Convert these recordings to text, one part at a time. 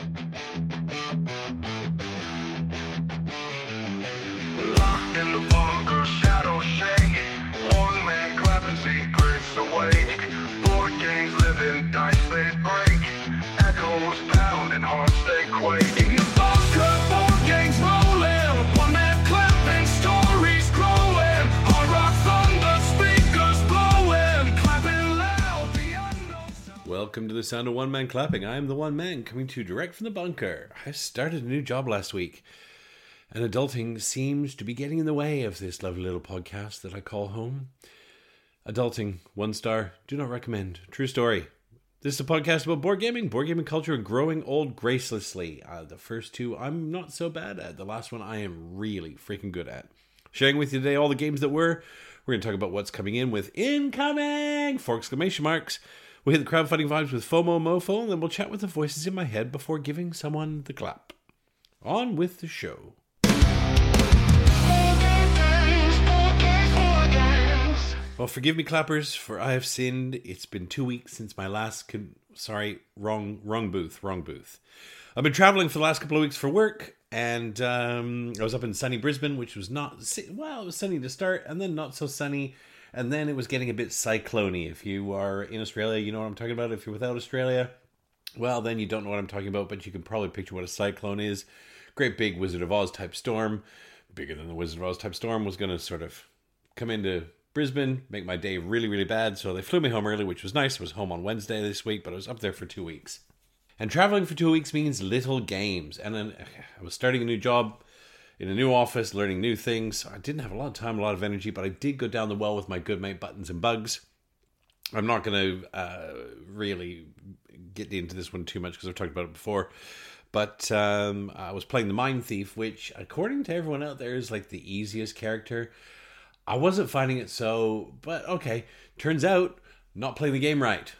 Locked in the bunker, shadows shake. One man clapping secrets awake. Board games living, dice they break. Echoes pound and hearts they quake. In the bunker, board games rolling. One man clapping, stories growing. Hard rock thunder, speakers blowing. Clapping loud, the unknown sound. Welcome to the sound of one man clapping. I am the one man coming to you direct from the bunker. I started a new job last week, and adulting seems to be getting in the way of this lovely little podcast that I call home. Adulting, 1 star, do not recommend. True story. This is a podcast about board gaming culture, and growing old gracelessly. The first two I'm not so bad at. The last one I am really freaking good at. Sharing with you today all the games that were. We're going to talk about what's coming in with incoming! 4 exclamation marks. We'll hit the crowdfunding vibes with FOMO Mofo, and then we'll chat with the voices in my head before giving someone the clap. On with the show. Well, forgive me, clappers, for I have sinned. It's been 2 weeks since my last... wrong booth. I've been traveling for the last couple of weeks for work, and I was up in sunny Brisbane, which was not... Well, it was sunny to start, and then not so sunny, and then it was getting a bit cyclone-y. If you are in Australia, you know what I'm talking about. If you're without Australia, well, then you don't know what I'm talking about, but you can probably picture what a cyclone is. Great big Wizard of Oz type storm, bigger than the Wizard of Oz type storm, was going to sort of come into Brisbane, make my day really, really bad. So they flew me home early, which was nice. I was home on Wednesday this week, but I was up there for 2 weeks. And traveling for 2 weeks means little games. And then I was starting a new job in a new office, learning new things. I didn't have a lot of time, a lot of energy, but I did go down the well with my good mate Buttons and Bugs. I'm not going to really get into this one too much because I've talked about it before. But I was playing the Mind Thief, which, according to everyone out there, is like the easiest character. I wasn't finding it so, but okay. Turns out, not playing the game right.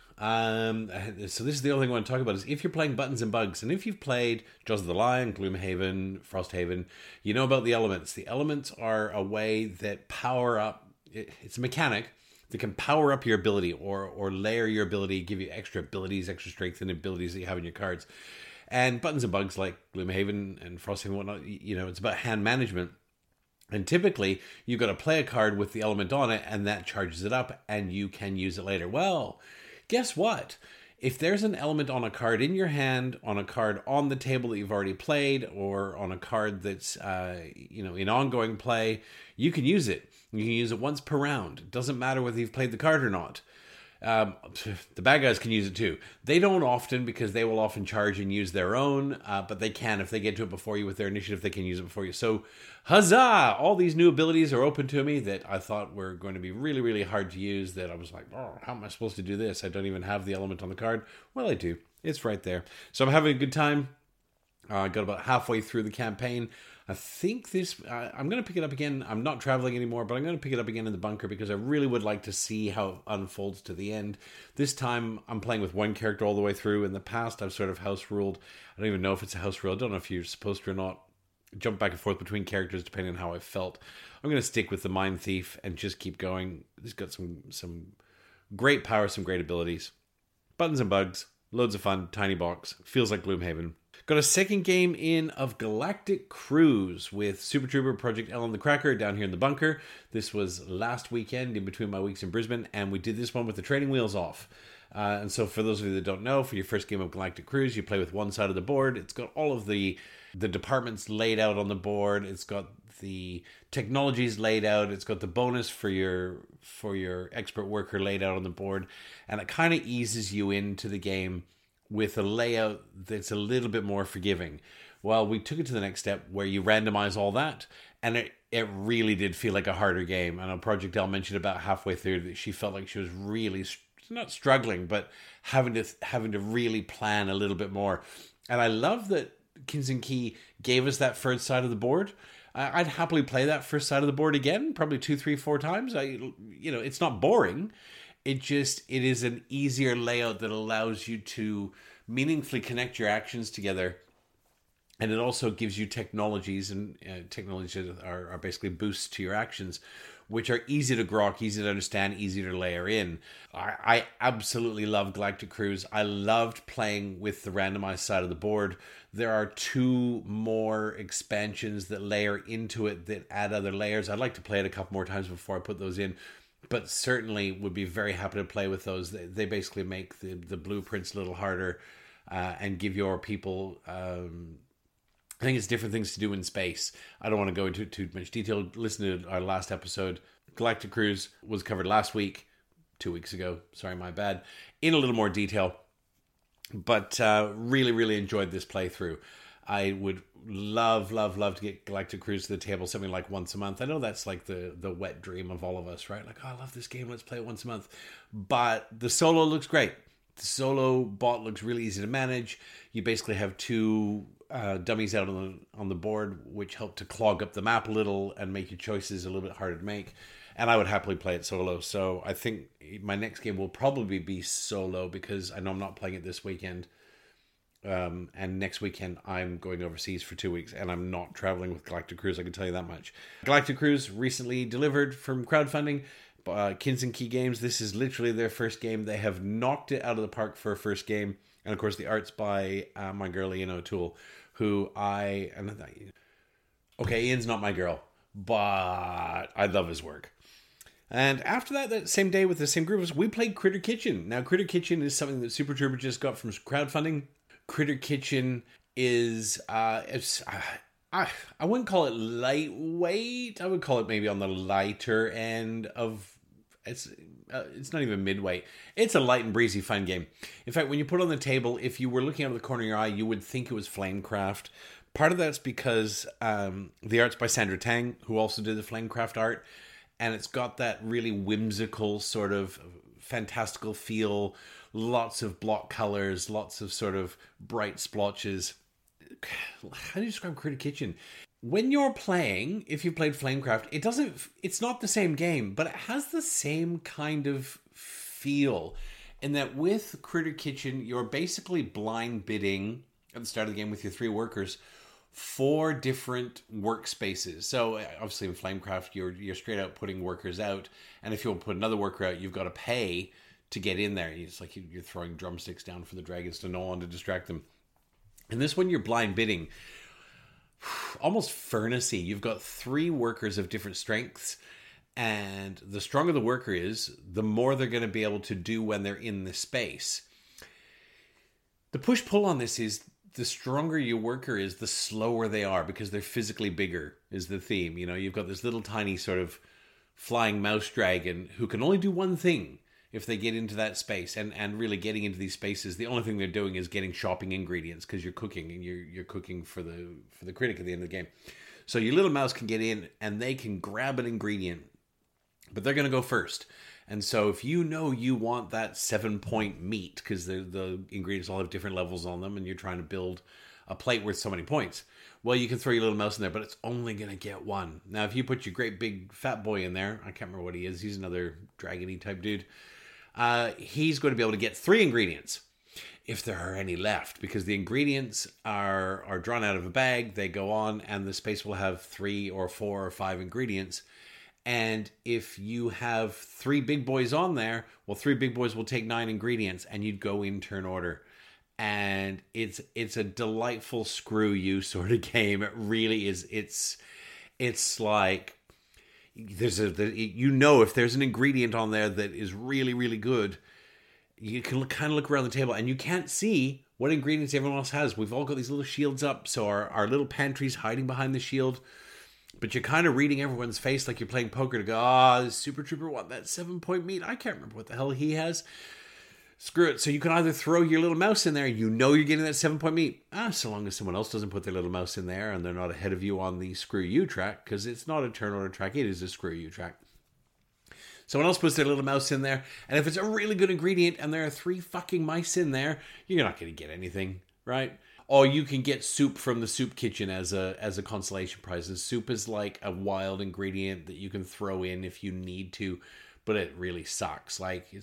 So this is the only thing I want to talk about, is if you're playing Buttons and Bugs, and if you've played Jaws of the Lion, Gloomhaven, Frosthaven, you know about the elements. The elements are a way that power up, it's a mechanic that can power up your ability or layer your ability, give you extra abilities, extra strength and abilities that you have in your cards. And Buttons and Bugs, like Gloomhaven and Frosthaven and whatnot, you know, it's about hand management. And typically, you've got to play a card with the element on it, and that charges it up, and you can use it later. Well, guess what? If there's an element on a card in your hand, on a card on the table that you've already played, or on a card that's in ongoing play, you can use it. You can use it once per round. It doesn't matter whether you've played the card or not. The bad guys can use it too. They don't often, because they will often charge and use their own, but they can, if they get to it before you with their initiative, they can use it before you. So, huzzah! All these new abilities are open to me that I thought were going to be really, really hard to use, that I was like, oh, how am I supposed to do this? I don't even have the element on the card. Well, I do. It's right there. So I'm having a good time. I got about halfway through the campaign. I think I'm going to pick it up again. I'm not traveling anymore, but I'm going to pick it up again in the bunker because I really would like to see how it unfolds to the end. This time, I'm playing with one character all the way through. In the past, I've sort of house ruled. I don't even know if it's a house rule. I don't know if you're supposed to or not. Jump back and forth between characters depending on how I felt. I'm going to stick with the Mind Thief and just keep going. He's got some great power, some great abilities. Buttons and Bugs, loads of fun, tiny box, feels like Gloomhaven. Got a second game in of Galactic Cruise with Super Trooper Project Ellen the Cracker down here in the bunker. This was last weekend in between my weeks in Brisbane, and we did this one with the training wheels off. And so for those of you that don't know, for your first game of Galactic Cruise, you play with one side of the board. It's got all of the departments laid out on the board. It's got the technologies laid out. It's got the bonus for your expert worker laid out on the board. And it kind of eases you into the game with a layout that's a little bit more forgiving. Well, we took it to the next step where you randomize all that, and it really did feel like a harder game. I know Project L mentioned about halfway through that she felt like she was really not struggling, but having to really plan a little bit more. And I love that Kins and Key gave us that first side of the board. I'd happily play that first side of the board again, probably 2, 3, 4 times. It's not boring. It is an easier layout that allows you to meaningfully connect your actions together. And it also gives you technologies, and technologies are basically boosts to your actions, which are easy to grok, easy to understand, easy to layer in. I absolutely love Galactic Cruise. I loved playing with the randomized side of the board. There are 2 more expansions that layer into it that add other layers. I'd like to play it a couple more times before I put those in, but certainly would be very happy to play with those. They basically make the blueprints a little harder and give your people... I think it's different things to do in space. I don't want to go into too much detail. Listen to our last episode. Galactic Cruise was covered last week, 2 weeks ago. Sorry, my bad. In a little more detail. But really, really enjoyed this playthrough. I would love to get Galactic Cruise to the table something like once a month. I know that's like the wet dream of all of us, right? Like, oh, I love this game. Let's play it once a month. But the solo looks great. The solo bot looks really easy to manage. You basically have 2... dummies out on the board, which help to clog up the map a little and make your choices a little bit harder to make. And I would happily play it solo. So I think my next game will probably be solo because I know I'm not playing it this weekend. And next weekend I'm going overseas for 2 weeks and I'm not traveling with Galactic Cruise. I can tell you that much. Galactic Cruise recently delivered from crowdfunding. Kins and Key Games. This is literally their first game. They have knocked it out of the park for a first game. And of course, the art's by my girl Ian O'Toole, who Ian's not my girl, but I love his work. And after that same day with the same group, we played Critter Kitchen. Now, Critter Kitchen is something that Super Trooper just got from crowdfunding. Critter Kitchen is I wouldn't call it lightweight. I would call it maybe on the lighter end of. It's not even midweight. It's a light and breezy fun game. In fact, when you put it on the table, if you were looking out of the corner of your eye, you would think it was Flamecraft. Part of that's because the art's by Sandra Tang, who also did the Flamecraft art, and it's got that really whimsical sort of fantastical feel, lots of block colors, lots of sort of bright splotches. How do you describe Critter Kitchen? When you're playing, if you played Flamecraft, it's not the same game, but it has the same kind of feel in that with Critter Kitchen, you're basically blind bidding at the start of the game with your 3 workers 4 different workspaces. So obviously in Flamecraft, you're straight out putting workers out. And if you want to put another worker out, you've got to pay to get in there. It's like you're throwing drumsticks down for the dragons to know on to distract them. And this one, you're blind bidding. Almost furnacey. You've got 3 workers of different strengths, and the stronger the worker is, the more they're going to be able to do when they're in the space. The push-pull on this is the stronger your worker is, the slower they are because they're physically bigger, is the theme. You know, you've got this little tiny sort of flying mouse dragon who can only do one thing if they get into that space, and really getting into these spaces, the only thing they're doing is getting shopping ingredients because you're cooking, and you're cooking for the critic at the end of the game. So your little mouse can get in and they can grab an ingredient, but they're going to go first. And so if you know you want that 7-point meat, because the ingredients all have different levels on them, and you're trying to build a plate worth so many points, well, you can throw your little mouse in there, but it's only going to get 1. Now, if you put your great big fat boy in there, I can't remember what he is. He's another dragon-y type dude. He's going to be able to get 3 ingredients, if there are any left, because the ingredients are drawn out of a bag, they go on, and the space will have 3 or 4 or 5 ingredients. And if you have 3 big boys on there, well, 3 big boys will take 9 ingredients, and you'd go in turn order. And it's a delightful screw you sort of game. It really is. It's like, if there's an ingredient on there that is really, really good, you can kind of look around the table and you can't see what ingredients everyone else has. We've all got these little shields up, so our little pantry's hiding behind the shield, but you're kind of reading everyone's face like you're playing poker to go, this Super Trooper want that 7-point meat. I can't remember what the hell he has. Screw it. So you can either throw your little mouse in there, you're getting that 7-point meat. So long as someone else doesn't put their little mouse in there and they're not ahead of you on the screw you track, because it's not a turn order track, it is a screw you track. Someone else puts their little mouse in there, and if it's a really good ingredient and there are 3 fucking mice in there, you're not going to get anything, right? Or you can get soup from the soup kitchen as a consolation prize. And soup is like a wild ingredient that you can throw in if you need to, but it really sucks.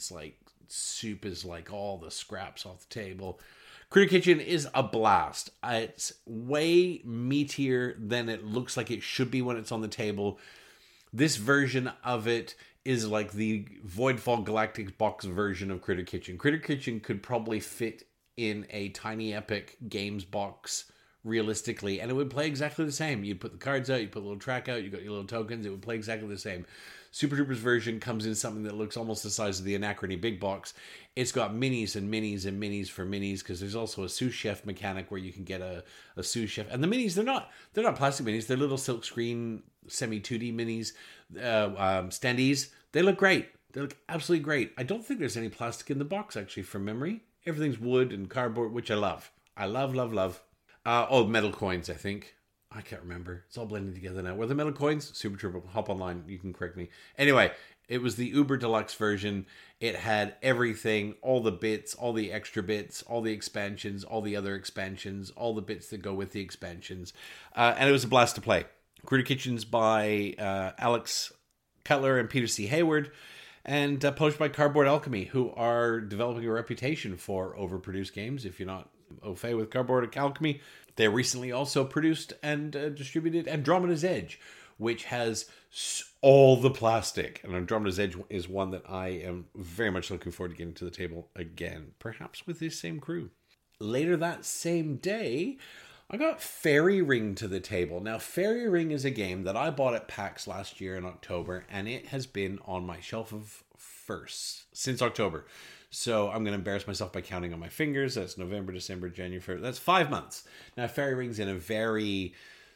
Soup is like all the scraps off the table. Critter Kitchen is a blast. It's way meatier than it looks like it should be when it's on the table. This version of it is like the Voidfall Galactic box version of Critter Kitchen. Critter Kitchen could probably fit in a Tiny Epic Games box realistically, and it would play exactly the same. You'd put the cards out, you put a little track out, you got your little tokens, it would play exactly the same. Super Troopers version comes in something that looks almost the size of the Anachrony big box. It's got minis and minis and minis for minis, because there's also a sous chef mechanic where you can get a sous chef. And the minis, they're not plastic minis, they're little silk screen semi 2D minis, standees. They look great. They look absolutely great. I don't think there's any plastic in the box, actually, from memory. Everything's wood and cardboard, which I love. I love, love, love. Metal coins, I think. I can't remember. It's all blending together now. Were the metal coins? Super Trooper, hop online. You can correct me. Anyway, it was the Uber Deluxe version. It had everything, all the bits, all the extra bits, all the expansions, all the other expansions, all the bits that go with the expansions. And it was a blast to play. Critter Kitchens by Alex Cutler and Peter C. Hayward, and published by Cardboard Alchemy, who are developing a reputation for overproduced games. If you're not au fait with Cardboard Alchemy, they recently also produced and distributed Andromeda's Edge, which has all the plastic. And Andromeda's Edge is one that I am very much looking forward to getting to the table again, perhaps with this same crew. Later that same day, I got Fairy Ring to the table. Now, Fairy Ring is a game that I bought at PAX last year in October, and it has been on my shelf of firsts since October. So I'm going to embarrass myself by counting on my fingers. That's November, December, January, February. That's 5 months. Now, Fairy Ring's in a very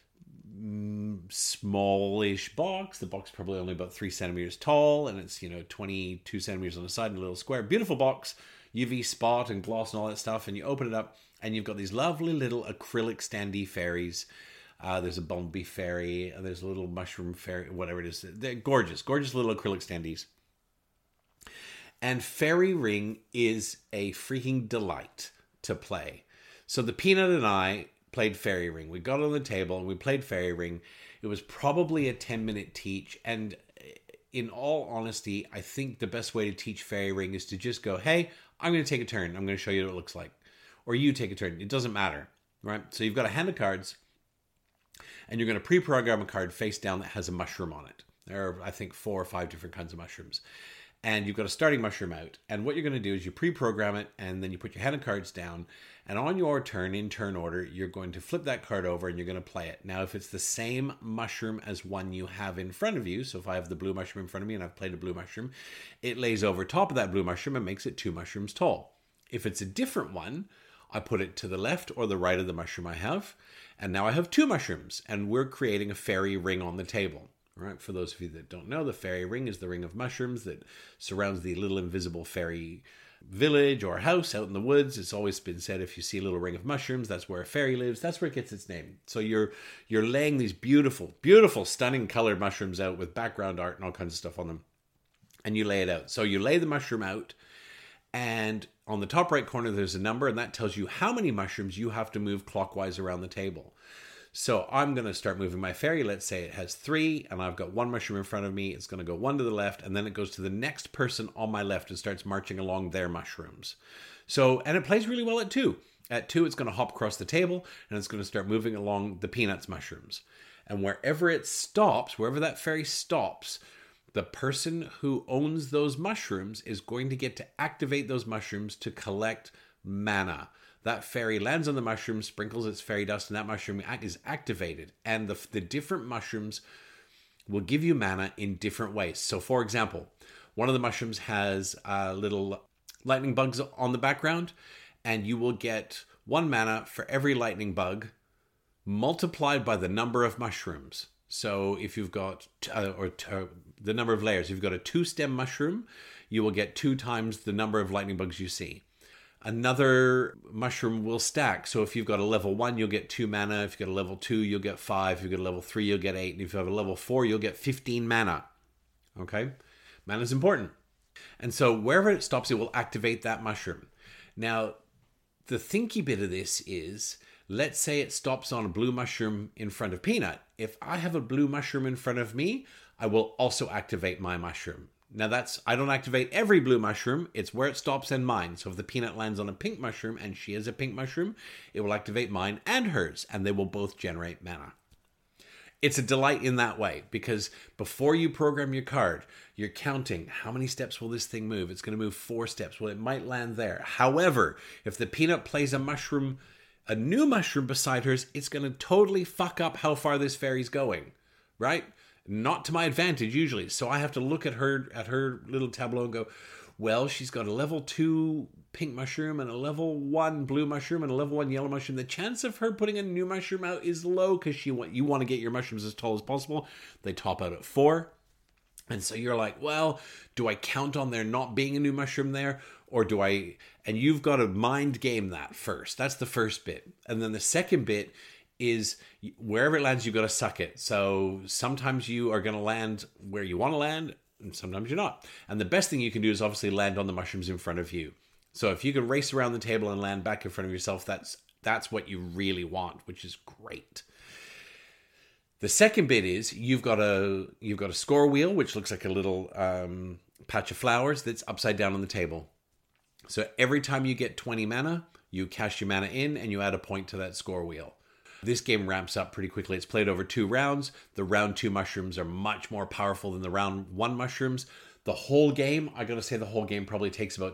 smallish box. The box is probably only about 3 centimeters tall, and it's 22 centimeters on the side and a little square. Beautiful box, UV spot and gloss and all that stuff. And you open it up, and you've got these lovely little acrylic standee fairies. There's a bumblebee fairy, and there's a little mushroom fairy, whatever it is. They're gorgeous, gorgeous little acrylic standees. And Fairy Ring is a freaking delight to play. So the Peanut and I played Fairy Ring. We got on the table and we played Fairy Ring. It was probably a 10-minute teach. And in all honesty, I think the best way to teach Fairy Ring is to just go, hey, I'm going to take a turn. I'm going to show you what it looks like. Or you take a turn. It doesn't matter, right? So you've got a hand of cards, and you're going to pre-program a card face down that has a mushroom on it. There are, I think, 4 or 5 different kinds of mushrooms. And you've got a starting mushroom out. And what you're going to do is you pre-program it, and then you put your hand of cards down. And on your turn, in turn order, you're going to flip that card over and you're going to play it. Now, if it's the same mushroom as one you have in front of you, so if I have the blue mushroom in front of me and I've played a blue mushroom, it lays over top of that blue mushroom and makes it 2 mushrooms tall. If it's a different one, I put it to the left or the right of the mushroom I have. And now I have 2 mushrooms, and we're creating a fairy ring on the table. Right? For those of you that don't know, the fairy ring is the ring of mushrooms that surrounds the little invisible fairy village or house out in the woods. It's always been said if you see a little ring of mushrooms, that's where a fairy lives. That's where it gets its name. So you're laying these beautiful, beautiful, stunning colored mushrooms out with background art and all kinds of stuff on them. And you lay it out. So you lay the mushroom out, and on the top right corner there's a number, and that tells you how many mushrooms you have to move clockwise around the table. So I'm going to start moving my fairy. Let's say it has 3, and I've got 1 mushroom in front of me. It's going to go 1 to the left, and then it goes to the next person on my left and starts marching along their mushrooms. So, and it plays really well at 2. At 2, it's going to hop across the table, and it's going to start moving along the Peanuts mushrooms. And wherever it stops, wherever that fairy stops, the person who owns those mushrooms is going to get to activate those mushrooms to collect mana. That fairy lands on the mushroom, sprinkles its fairy dust, and that mushroom is activated. And the different mushrooms will give you mana in different ways. So, for example, one of the mushrooms has little lightning bugs on the background, and you will get 1 mana for every lightning bug multiplied by the number of mushrooms. So if you've got, the number of layers, if you've got a 2-stem mushroom, you will get 2 times the number of lightning bugs you see. Another mushroom will stack. So if you've got a level 1, you'll get 2 mana. If you've got a level 2, you'll get 5. If you've got a level 3, you'll get 8. And if you have a level 4, you'll get 15 mana. Okay? Mana is important. And so wherever it stops, it will activate that mushroom. Now, the thinky bit of this is, let's say it stops on a blue mushroom in front of Peanut. If I have a blue mushroom in front of me, I will also activate my mushroom. Now I don't activate every blue mushroom, it's where it stops and mine. So if the Peanut lands on a pink mushroom and she has a pink mushroom, it will activate mine and hers, and they will both generate mana. It's a delight in that way, because before you program your card, you're counting how many steps will this thing move. It's going to move 4 steps. Well, it might land there. However, if the peanut plays a new mushroom beside hers, it's going to totally fuck up how far this fairy's going, right? Not to my advantage usually. So I have to look at her little tableau and go, well, she's got a level 2 pink mushroom and a level 1 blue mushroom and a level 1 yellow mushroom. The chance of her putting a new mushroom out is low, because you want to get your mushrooms as tall as possible. They top out at 4. And so you're like, well, do I count on there not being a new mushroom there? Or do I... And you've got to mind game that first. That's the first bit. And then the second bit is wherever it lands, you've got to suck it. So sometimes you are going to land where you want to land, and sometimes you're not. And the best thing you can do is obviously land on the mushrooms in front of you. So if you can race around the table and land back in front of yourself, that's what you really want, which is great. The second bit is you've got a score wheel, which looks like a little patch of flowers that's upside down on the table. So every time you get 20 mana, you cash your mana in and you add a point to that score wheel. This game ramps up pretty quickly. It's played over 2 rounds. The round 2 mushrooms are much more powerful than the round 1 mushrooms. The whole game, I gotta say, the whole game probably takes about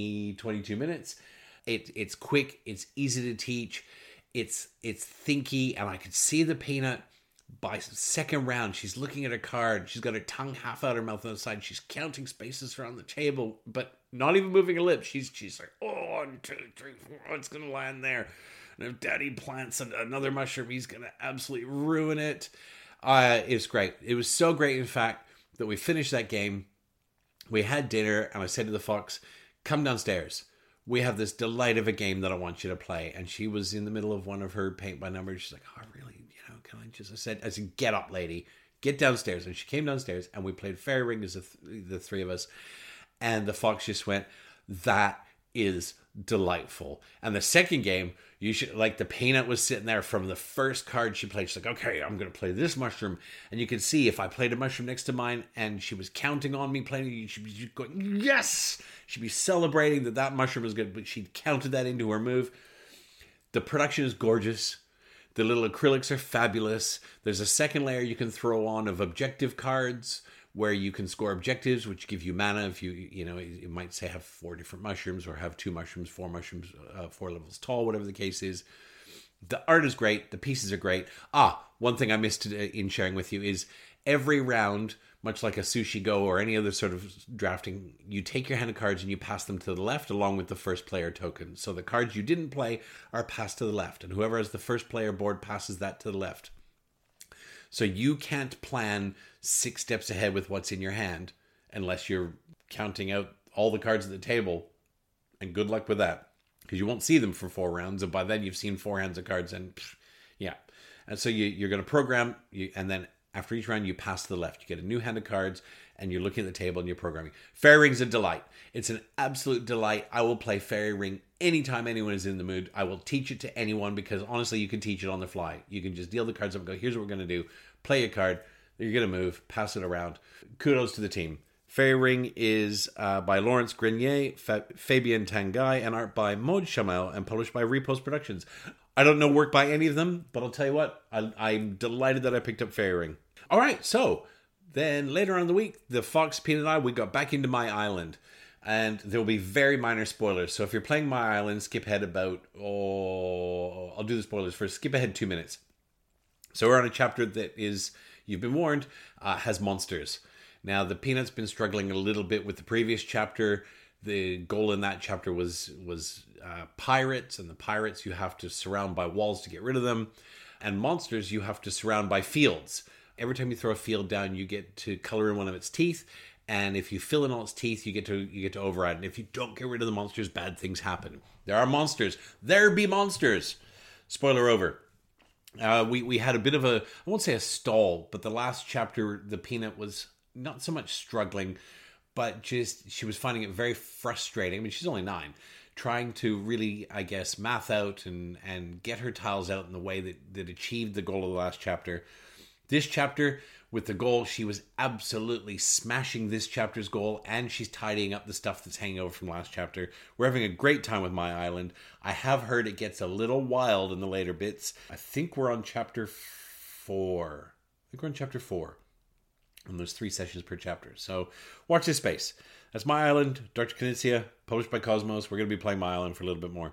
22 minutes. It's quick, it's easy to teach, it's thinky, and I could see the peanut by second round. She's looking at her card, she's got her tongue half out her mouth on the side, she's counting spaces around the table, but not even moving her lips. She's like, 1, 2, 3, 4, it's gonna land there. And if Daddy plants another mushroom, he's gonna absolutely ruin it. It was great. It was so great, in fact, that we finished that game. We had dinner, and I said to the fox, come downstairs. We have this delight of a game that I want you to play. And she was in the middle of one of her paint by numbers. She's like, oh, really? Can I just... I said, get up, lady. Get downstairs. And she came downstairs, and we played Fairy Ring as the 3 of us. And the fox just went, that is delightful. And the second game, you should... Like, the peanut was sitting there from the first card she played. She's like, okay, I'm going to play this mushroom. And you could see if I played a mushroom next to mine and she was counting on me playing, she'd be going, yes! She'd be celebrating that mushroom was good, but she'd counted that into her move. The production is gorgeous. The little acrylics are fabulous. There's a second layer you can throw on of objective cards where you can score objectives, which give you mana. If it might say have 4 different mushrooms, or have 2 mushrooms, 4 mushrooms, 4 levels tall, whatever the case is. The art is great. The pieces are great. One thing I missed in sharing with you is every round, much like a Sushi Go or any other sort of drafting, you take your hand of cards and you pass them to the left along with the first player token. So the cards you didn't play are passed to the left, and whoever has the first player board passes that to the left. So you can't plan 6 steps ahead with what's in your hand unless you're counting out all the cards at the table, and good luck with that, because you won't see them for 4 rounds, and by then you've seen 4 hands of cards, and yeah. And so you're going to program, and then after each round you pass to the left. You get a new hand of cards, and you're looking at the table and you're programming. Fairy Ring's a delight. It's an absolute delight. I will play Fairy Ring anytime anyone is in the mood. I will teach it to anyone, because honestly, you can teach it on the fly. You can just deal the cards up and go, here's what we're going to do. Play a card. You're going to move. Pass it around. Kudos to the team. Fairy Ring is by Lawrence Grenier, Fabien Tanguy, and art by Maud Chamel, and published by Repost Productions. I don't know work by any of them, but I'll tell you what, I'm delighted that I picked up Fairy Ring. All right, so then later on in the week, the Fox, Peanut, and I, we got back into My Island. And there will be very minor spoilers. So if you're playing My Island, skip ahead I'll do the spoilers first. Skip ahead 2 minutes. So we're on a chapter that is, you've been warned, has monsters. Now, the Peanut's been struggling a little bit with the previous chapter. The goal in that chapter was pirates, and the pirates you have to surround by walls to get rid of them. And monsters you have to surround by fields. Every time you throw a field down, you get to color in one of its teeth. And if you fill in all its teeth, you get to override. And if you don't get rid of the monsters, bad things happen. There are monsters. There be monsters. Spoiler over. We had a bit of I won't say a stall, but the last chapter, the Peanut was not so much struggling, but just she was finding it very frustrating. I mean, she's only 9, trying to really, I guess, math out and get her tiles out in the way that achieved the goal of the last chapter. This chapter, with the goal, she was absolutely smashing this chapter's goal, and she's tidying up the stuff that's hanging over from last chapter. We're having a great time with My Island. I have heard it gets a little wild in the later bits. I think we're on chapter 4. think we're on chapter 4. And there's 3 sessions per chapter. So watch this space. That's My Island, Dr. Knizia, published by Cosmos. We're going to be playing My Island for a little bit more.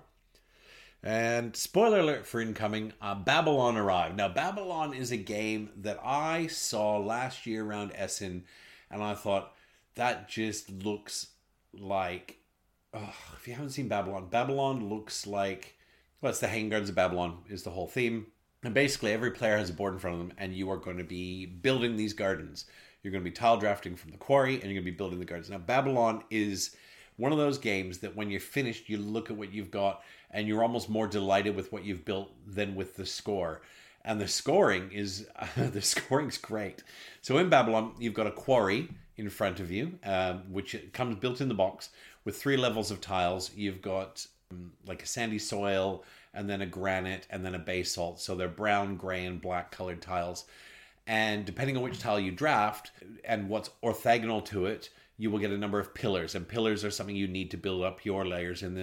And spoiler alert for incoming, Babylon arrived. Now, Babylon is a game that I saw last year around Essen, and I thought, that just looks like... Oh, if you haven't seen Babylon, Babylon looks like... Well, it's the Hanging Gardens of Babylon is the whole theme. And basically, every player has a board in front of them, and you are going to be building these gardens. You're going to be tile drafting from the quarry, and you're going to be building the gardens. Now, Babylon is one of those games that when you're finished, you look at what you've got, and you're almost more delighted with what you've built than with the score. And the scoring is the scoring's great. So in Babylon, you've got a quarry in front of you, which comes built in the box with 3 levels of tiles. You've got like a sandy soil, and then a granite, and then a basalt. So they're brown, gray, and black colored tiles. And depending on which tile you draft and what's orthogonal to it, you will get a number of pillars. And pillars are something you need to build up your layers in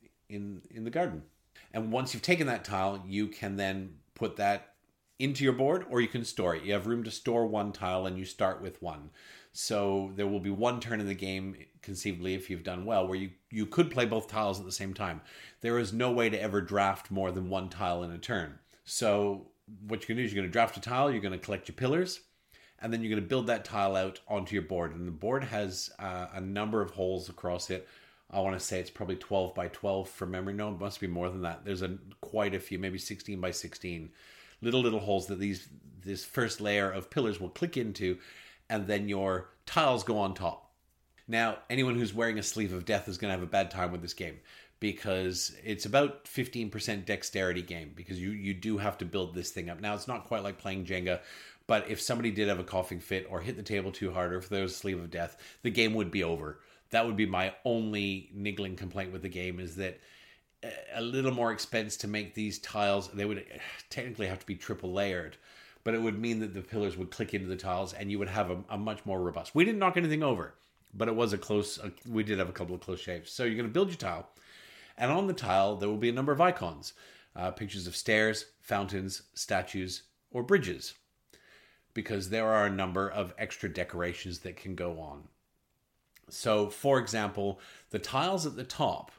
the garden. And once you've taken that tile, you can then put that into your board, or you can store it. You have room to store 1 tile, and you start with 1. So there will be 1 turn in the game, conceivably, if you've done well, where you could play both tiles at the same time. There is no way to ever draft more than 1 tile in a turn. So what you're going to do is you're going to draft a tile, you're going to collect your pillars, and then you're going to build that tile out onto your board. And the board has a number of holes across it. I want to say it's probably 12 by 12 from memory. No, it must be more than that. There's quite a few, maybe 16 by 16 little holes that this first layer of pillars will click into, and then your tiles go on top. Now, anyone who's wearing a Sleeve of Death is going to have a bad time with this game, because it's about 15% dexterity game, because you do have to build this thing up. Now, it's not quite like playing Jenga, but if somebody did have a coughing fit or hit the table too hard, or if there was a Sleeve of Death, the game would be over. That would be my only niggling complaint with the game, is that a little more expense to make these tiles. They would technically have to be triple layered, but it would mean that the pillars would click into the tiles, and you would have a much more robust... We didn't knock anything over, but it was we did have a couple of close shaves. So you're going to build your tile, and on the tile, there will be a number of icons. Pictures of stairs, fountains, statues, or bridges, because there are a number of extra decorations that can go on. So, for example, the tiles at the top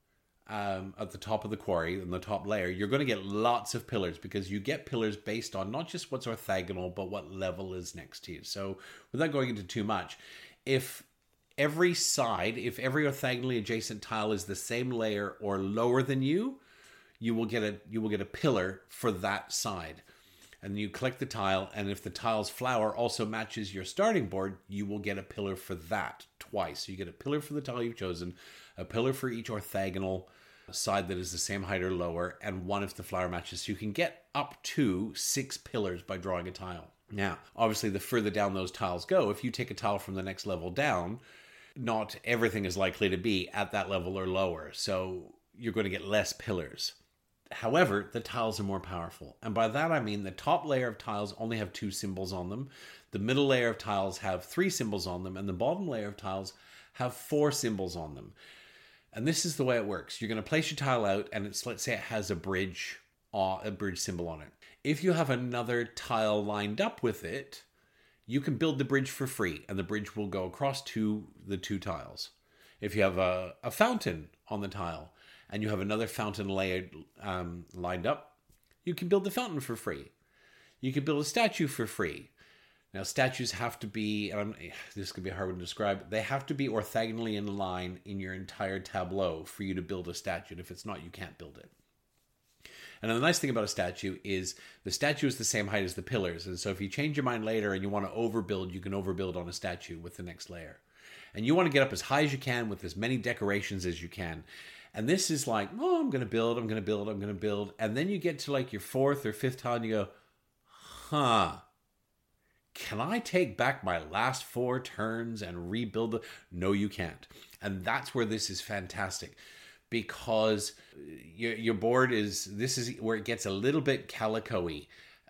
of the quarry, in the top layer, you're going to get lots of pillars, because you get pillars based on not just what's orthogonal, but what level is next to you. So, without going into too much, if every orthogonally adjacent tile is the same layer or lower than you will get a pillar for that side. And you collect the tile, and if the tile's flower also matches your starting board, you will get a pillar for that twice. So you get a pillar for the tile you've chosen, a pillar for each orthogonal side that is the same height or lower, and 1 if the flower matches. So you can get up to 6 pillars by drawing a tile. Now, obviously, the further down those tiles go, if you take a tile from the next level down, not everything is likely to be at that level or lower. So you're going to get less pillars. However, the tiles are more powerful. And by that I mean the top layer of tiles only have 2 symbols on them. The middle layer of tiles have 3 symbols on them. And the bottom layer of tiles have 4 symbols on them. And this is the way it works. You're going to place your tile out, and let's say it has a bridge symbol on it. If you have another tile lined up with it, you can build the bridge for free, and the bridge will go across to the 2 tiles. If you have a fountain on the tile, and you have another fountain layered lined up, you can build the fountain for free. You can build a statue for free. Now, statues have to be, this could be a hard one to describe, they have to be orthogonally in line in your entire tableau for you to build a statue. And if it's not, you can't build it. And the nice thing about a statue is the statue is the same height as the pillars. And so if you change your mind later and you want to overbuild, you can overbuild on a statue with the next layer. And you want to get up as high as you can with as many decorations as you can. And this is like, oh, I'm going to build. And then you get to like your 4th or 5th tile and you go, can I take back my last 4 turns and rebuild it? No, you can't. And that's where this is fantastic, because your board this is where it gets a little bit Calico-y.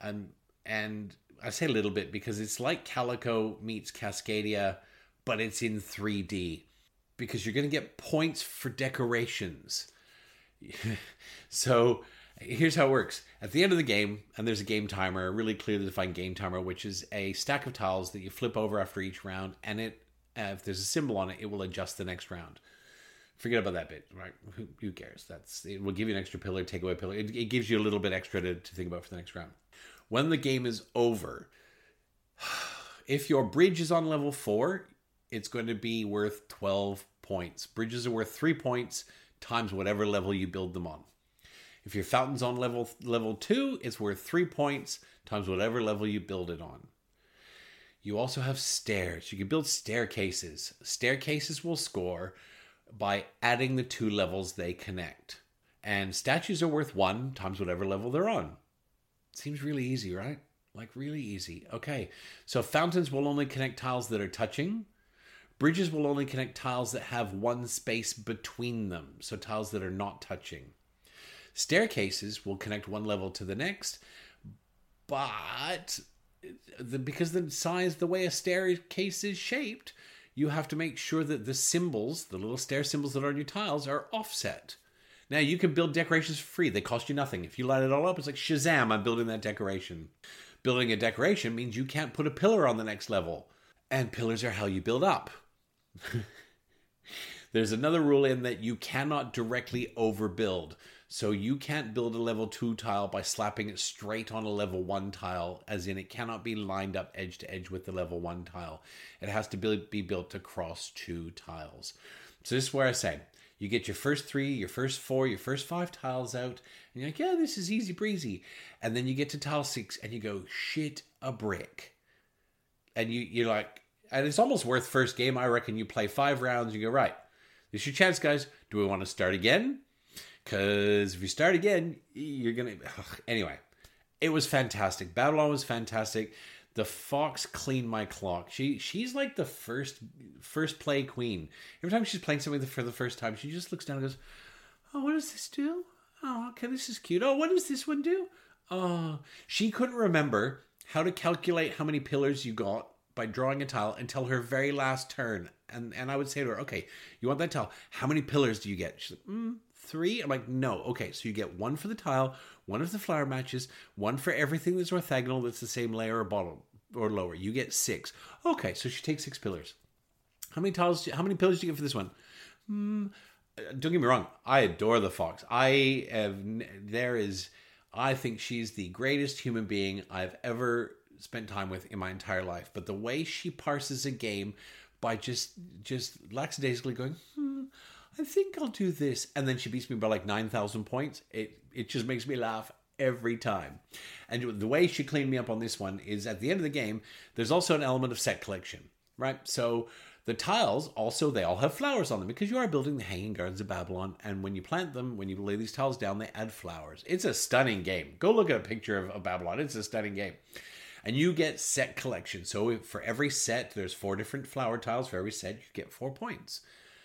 And I say a little bit because it's like Calico meets Cascadia, but it's in 3D. Because you're going to get points for decorations. So Here's how it works. At the end of the game, and there's a game timer, a really clearly defined game timer, which is a stack of tiles that you flip over after each round, and if there's a symbol on it, it will adjust the next round. Forget about that bit, right? Who cares? It will give you an extra pillar, take away a pillar. It gives you a little bit extra to think about for the next round. When the game is over, if your bridge is on level 4, it's going to be worth 12 points. Bridges are worth 3 points times whatever level you build them on. If your fountain's on level 2, it's worth 3 points times whatever level you build it on. You also have stairs. You can build staircases. Staircases will score by adding the 2 levels they connect. And statues are worth 1 times whatever level they're on. Seems really easy, right? Like really easy. Okay, so fountains will only connect tiles that are touching. Bridges will only connect tiles that have 1 space between them, so tiles that are not touching. Staircases will connect 1 level to the next, but because the way a staircase is shaped, you have to make sure that the symbols, the little stair symbols that are on your tiles, are offset. Now, you can build decorations for free. They cost you nothing. If you light it all up, it's like, Shazam, I'm building that decoration. Building a decoration means you can't put a pillar on the next level. And pillars are how you build up. There's another rule in that you cannot directly overbuild. So you can't build a level 2 tile by slapping it straight on a level 1 tile, as in it cannot be lined up edge to edge with the level 1 tile. It has to be built across 2 tiles. So this is where I say, you get your first 3, your first 4, your first 5 tiles out, and you're like, yeah, this is easy breezy. And then you get to tile 6 and you go, shit, a brick. And you're like, and it's almost worth first game. I reckon you play 5 rounds, you go, right, this is your chance, guys. Do we want to start again? Because if you start again, you're going to... Anyway, it was fantastic. Babylon was fantastic. The fox cleaned my clock. She's like the first play queen. Every time she's playing something for the first time, she just looks down and goes, oh, what does this do? Oh, okay, this is cute. Oh, what does this one do? Oh, she couldn't remember how to calculate how many pillars you got by drawing a tile until her very last turn. And I would say to her, okay, you want that tile. How many pillars do you get? She's like, 3? I'm like, no. Okay, so you get 1 for the tile, 1 of the flower matches, 1 for everything that's orthogonal that's the same layer or bottom or lower. You get 6. Okay, so she takes 6 pillars. How many pillars do you get for this one? Don't get me wrong. I adore the fox. I think she's the greatest human being I've ever spent time with in my entire life. But the way she parses a game by just lackadaisically going, I think I'll do this. And then she beats me by like 9,000 points. It just makes me laugh every time. And the way she cleaned me up on this one is at the end of the game, there's also an element of set collection, right? So the tiles also, they all have flowers on them because you are building the Hanging Gardens of Babylon. And when you plant them, when you lay these tiles down, they add flowers. It's a stunning game. Go look at a picture of Babylon. It's a stunning game. And you get set collection. So for every set, there's 4 different flower tiles. For every set, you get 4 points.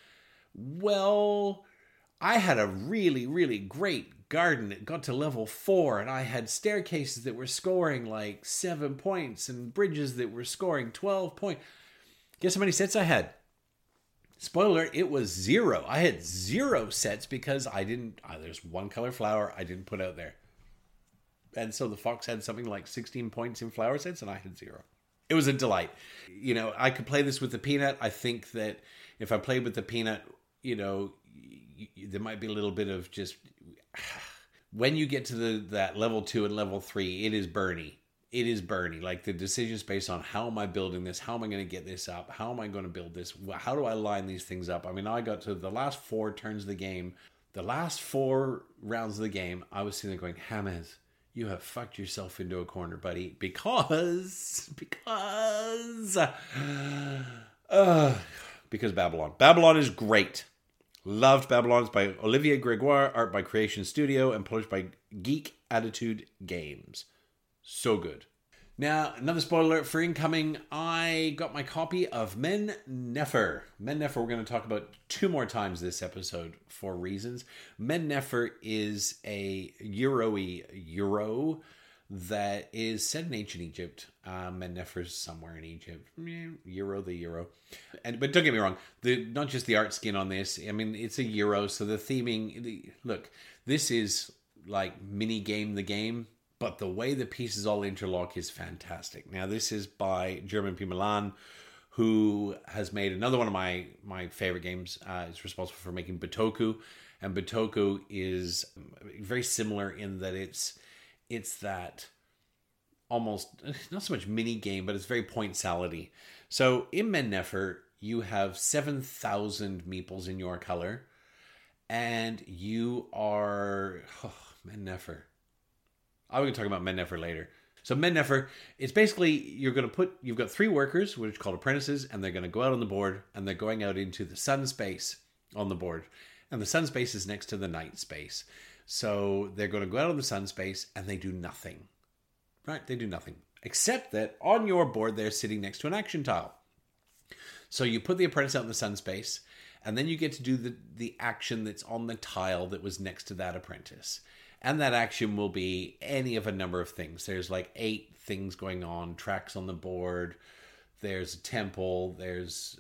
Well, I had a really, really great garden. It got to level 4, and I had staircases that were scoring like 7 points and bridges that were scoring 12 points. Guess how many sets I had? Spoiler, it was 0. I had 0 sets because there's 1 color flower I didn't put out there. And so the fox had something like 16 points in flower sets, and I had 0. It was a delight. I could play this with the peanut. I think that if I played with the peanut, there might be a little bit of just... When you get to that level 2 and level 3, it is Bernie. It is Bernie. Like the decisions based on how am I building this? How am I going to get this up? How am I going to build this? How do I line these things up? I mean, I got to the last 4 turns of the game. The last 4 rounds of the game, I was sitting there going, James, you have fucked yourself into a corner, buddy. Because Babylon. Babylon is great. Loved Babylon. It's by Olivier Gregoire, art by Creation Studio, and published by Geek Attitude Games. So good. Now, another spoiler alert for incoming. I got my copy of Men Nefer. Men Nefer we're going to talk about 2 more times this episode for reasons. Men Nefer is a Euro that is set in ancient Egypt. Men Nefer is somewhere in Egypt. Euro. But don't get me wrong, not just the art skin on this. I mean, it's a Euro, so the theming... Look, this is like mini game the game, but the way the pieces all interlock is fantastic. Now, this is by German P. Milan, who has made another one of my favorite games. It's responsible for making Bitoku, and Bitoku is very similar in that it's that almost not so much mini game, but it's very point salad-y. So in Men Nefer, you have 7,000 meeples in your color, and you are Men Nefer. I'm going to talk about Men Nefer later. So Men Nefer, it's basically you've got 3 workers, which are called apprentices, and they're going to go out on the board, and they're going out into the sun space on the board. And the sun space is next to the night space. So they're going to go out on the sun space, and they do nothing. Right? They do nothing. Except that on your board, they're sitting next to an action tile. So you put the apprentice out in the sun space, and then you get to do the action that's on the tile that was next to that apprentice. And that action will be any of a number of things. There's like 8 things going on, tracks on the board. There's a temple. As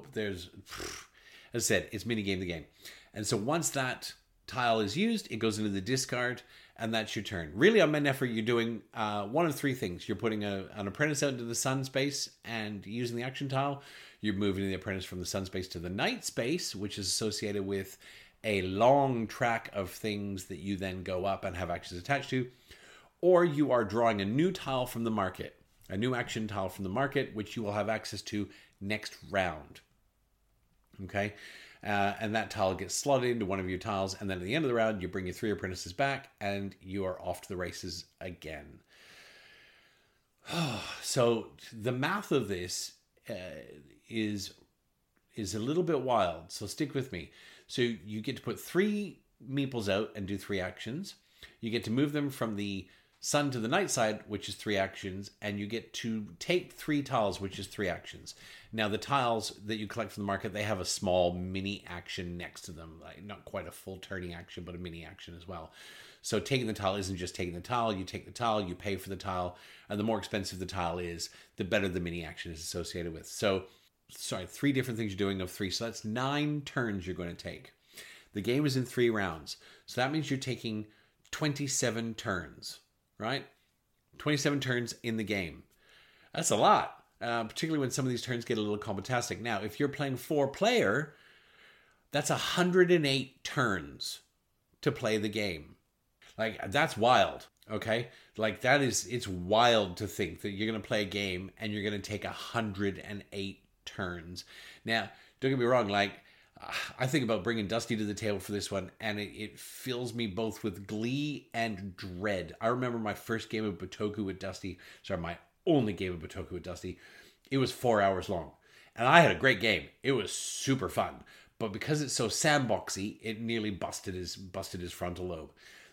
I said, it's minigame the game. And so once that tile is used, it goes into the discard, and that's your turn. Really, on Men Nefer, you're doing one of 3 things. You're putting an apprentice out into the sun space and using the action tile. You're moving the apprentice from the sun space to the night space, which is associated with a long track of things that you then go up and have actions attached to. Or you are drawing a new tile from the market, a new action tile from the market, which you will have access to next round. Okay? And that tile gets slotted into one of your tiles, and then at the end of the round, you bring your 3 apprentices back, and you are off to the races again. So the math of this is a little bit wild, so stick with me. So you get to put 3 meeples out and do 3 actions. You get to move them from the sun to the night side, which is 3 actions, and you get to take 3 tiles, which is 3 actions. Now, the tiles that you collect from the market, they have a small mini action next to them. Like not quite a full turning action, but a mini action as well. So taking the tile isn't just taking the tile. You take the tile, you pay for the tile, and the more expensive the tile is, the better the mini action is associated with. So, 3 different things you're doing of 3. So that's 9 turns you're going to take. The game is in 3 rounds. So that means you're taking 27 turns, right? 27 turns in the game. That's a lot, particularly when some of these turns get a little combatastic. Now, if you're playing 4-player, that's 108 turns to play the game. Like, that's wild, okay? Like, it's wild to think that you're going to play a game and you're going to take 108 turns. Now, don't get me wrong, like, I think about bringing Dusty to the table for this one, and it fills me both with glee and dread. I remember my first game of Bitoku with Dusty, my only game of Bitoku with Dusty, it was 4 hours long. And I had a great game. It was super fun. But because it's so sandboxy, it nearly busted his frontal lobe.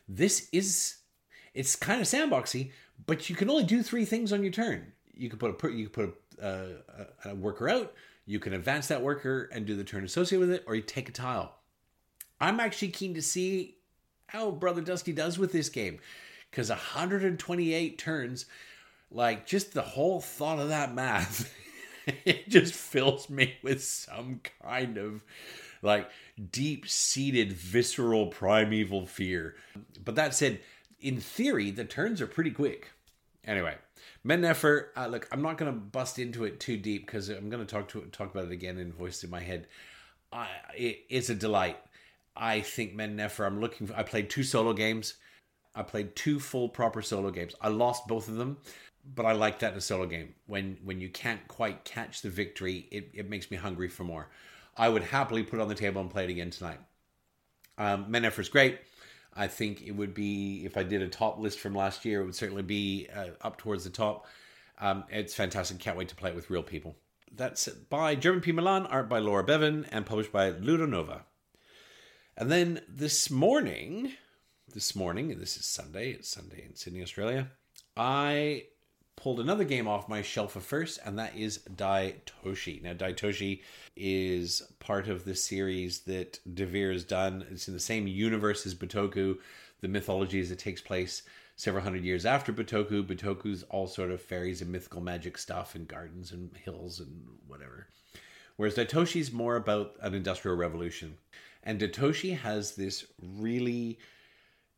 It's kind of sandboxy, but you can only do 3 things on your turn. You can put a worker out, you can advance that worker and do the turn associated with it, or you take a tile. I'm actually keen to see how Brother Dusty does with this game, because 128 turns, like, just the whole thought of that math, it just fills me with some kind of, like, deep-seated, visceral, primeval fear. But that said, in theory, the turns are pretty quick. Anyway, Men Nefer, look, I'm not going to bust into it too deep because I'm going to talk about it again in voice in my head. It's a delight. I think Men Nefer, I played 2 solo games. I played 2 full proper solo games. I lost both of them, but I like that in a solo game. When you can't quite catch the victory, it makes me hungry for more. I would happily put it on the table and play it again tonight. Men Nefer is great. I think it would be, if I did a top list from last year, it would certainly be up towards the top. It's fantastic. Can't wait to play it with real people. That's by German P. Milan, art by Laura Bevan, and published by Ludonova. And then this morning, this is Sunday, it's Sunday in Sydney, Australia, I pulled another game off my shelf of first, and that is Daitoshi. Now, Daitoshi is part of the series that Devir has done. It's in the same universe as Bitoku. The mythology is it takes place several hundred years after Bitoku. Bitoku's all sort of fairies and mythical magic stuff and gardens and hills and whatever. Whereas Daitoshi's more about an industrial revolution. And Daitoshi has this really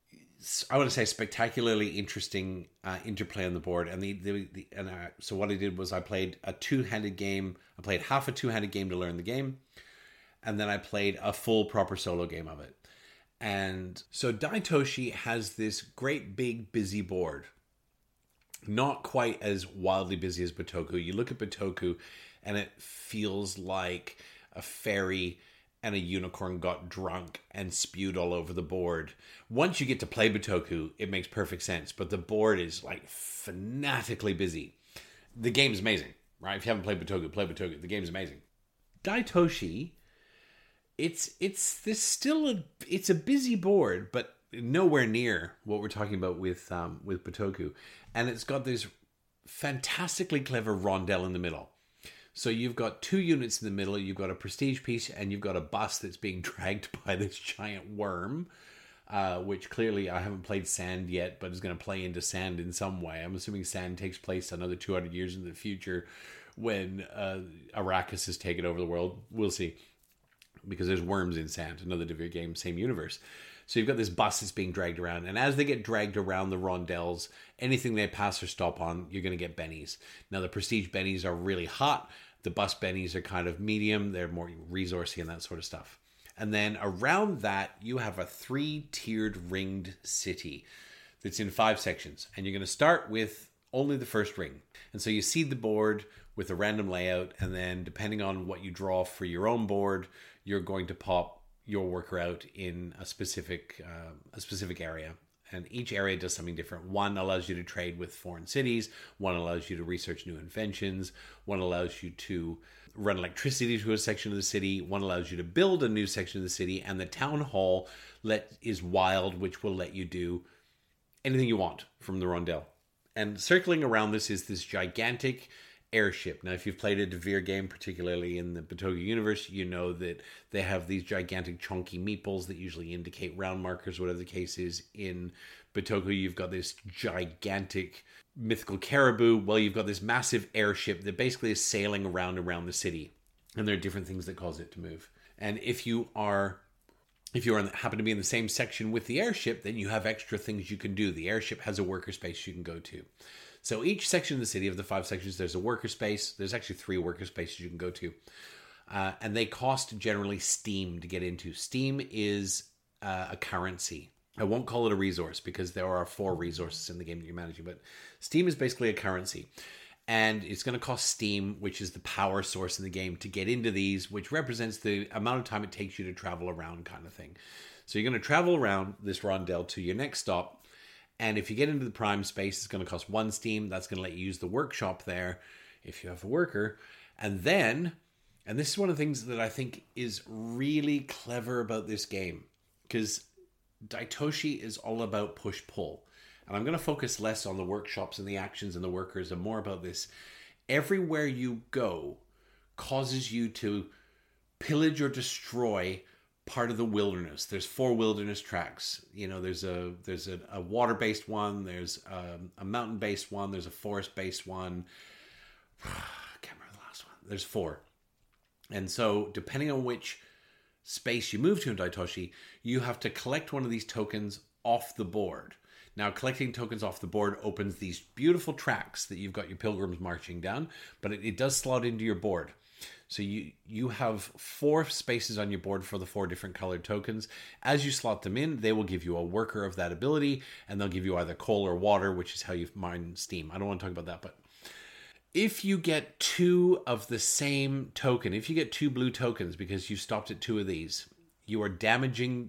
I want to say spectacularly interesting interplay on the board. And so what I did was I played a two-handed game. I played half a two-handed game to learn the game, and then I played a full proper solo game of it. And so Daitoshi has this great big busy board, not quite as wildly busy as Bitoku. You look at Bitoku, and it feels like a fairy and a unicorn got drunk and spewed all over the board. Once you get to play Bitoku, it makes perfect sense. But the board is like fanatically busy. The game's amazing, right? If you haven't played Bitoku, play Bitoku. The game's amazing. Daitoshi, it's a busy board, but nowhere near what we're talking about with Bitoku. And it's got this fantastically clever rondel in the middle. So you've got two units in the middle, you've got a prestige piece, and you've got a bus that's being dragged by this giant worm, which clearly I haven't played Sand yet, but is going to play into Sand in some way. I'm assuming Sand takes place another 200 years in the future when Arrakis has taken over the world. We'll see, because there's worms in Sand, another Devir game, same universe. So you've got this bus that's being dragged around, and as they get dragged around the rondels, anything they pass or stop on, you're going to get bennies. Now, the prestige bennies are really hot. The bus bennies are kind of medium. They're more resourcey and that sort of stuff. And then around that, you have a 3-tiered ringed city that's in 5 sections. And you're going to start with only the first ring. And so you seed the board with a random layout, and then depending on what you draw for your own board, you're going to pop your worker out in a specific area. And each area does something different. One allows you to trade with foreign cities. One allows you to research new inventions. One allows you to run electricity to a section of the city. One allows you to build a new section of the city. And the town hall is wild, which will let you do anything you want from the rondel. And circling around this is this gigantic airship. Now, if you've played a Devir game, particularly in the Bitoku universe, you know that they have these gigantic chunky meeples that usually indicate round markers, whatever the case is. In Bitoku, you've got this gigantic mythical caribou. Well, you've got this massive airship that basically is sailing around the city. And there are different things that cause it to move. And if you happen to be in the same section with the airship, then you have extra things you can do. The airship has a worker space you can go to. So each section of the city, of the 5 sections, there's a worker space. There's actually 3 worker spaces you can go to. And they cost generally steam to get into. Steam is a currency. I won't call it a resource because there are 4 resources in the game that you're managing. But steam is basically a currency. And it's going to cost steam, which is the power source in the game, to get into these, which represents the amount of time it takes you to travel around kind of thing. So you're going to travel around this rondel to your next stop. And if you get into the prime space, it's going to cost 1 steam. That's going to let you use the workshop there if you have a worker. And then, and this is one of the things that I think is really clever about this game, because Daitoshi is all about push-pull. And I'm going to focus less on the workshops and the actions and the workers and more about this. Everywhere you go causes you to pillage or destroy part of the wilderness. There's 4 wilderness tracks. You know, there's a water-based one, there's a mountain-based one, there's a forest-based one. I can't remember the last one. There's 4. And so depending on which space you move to in Daitoshi, you have to collect one of these tokens off the board. Now, collecting tokens off the board opens these beautiful tracks that you've got your pilgrims marching down, but it does slot into your board. So you have 4 spaces on your board for the 4 different colored tokens. As you slot them in, they will give you a worker of that ability, and they'll give you either coal or water, which is how you mine steam. I don't want to talk about that, but if you get 2 of the same token, if you get 2 blue tokens because you stopped at 2 of these, you are damaging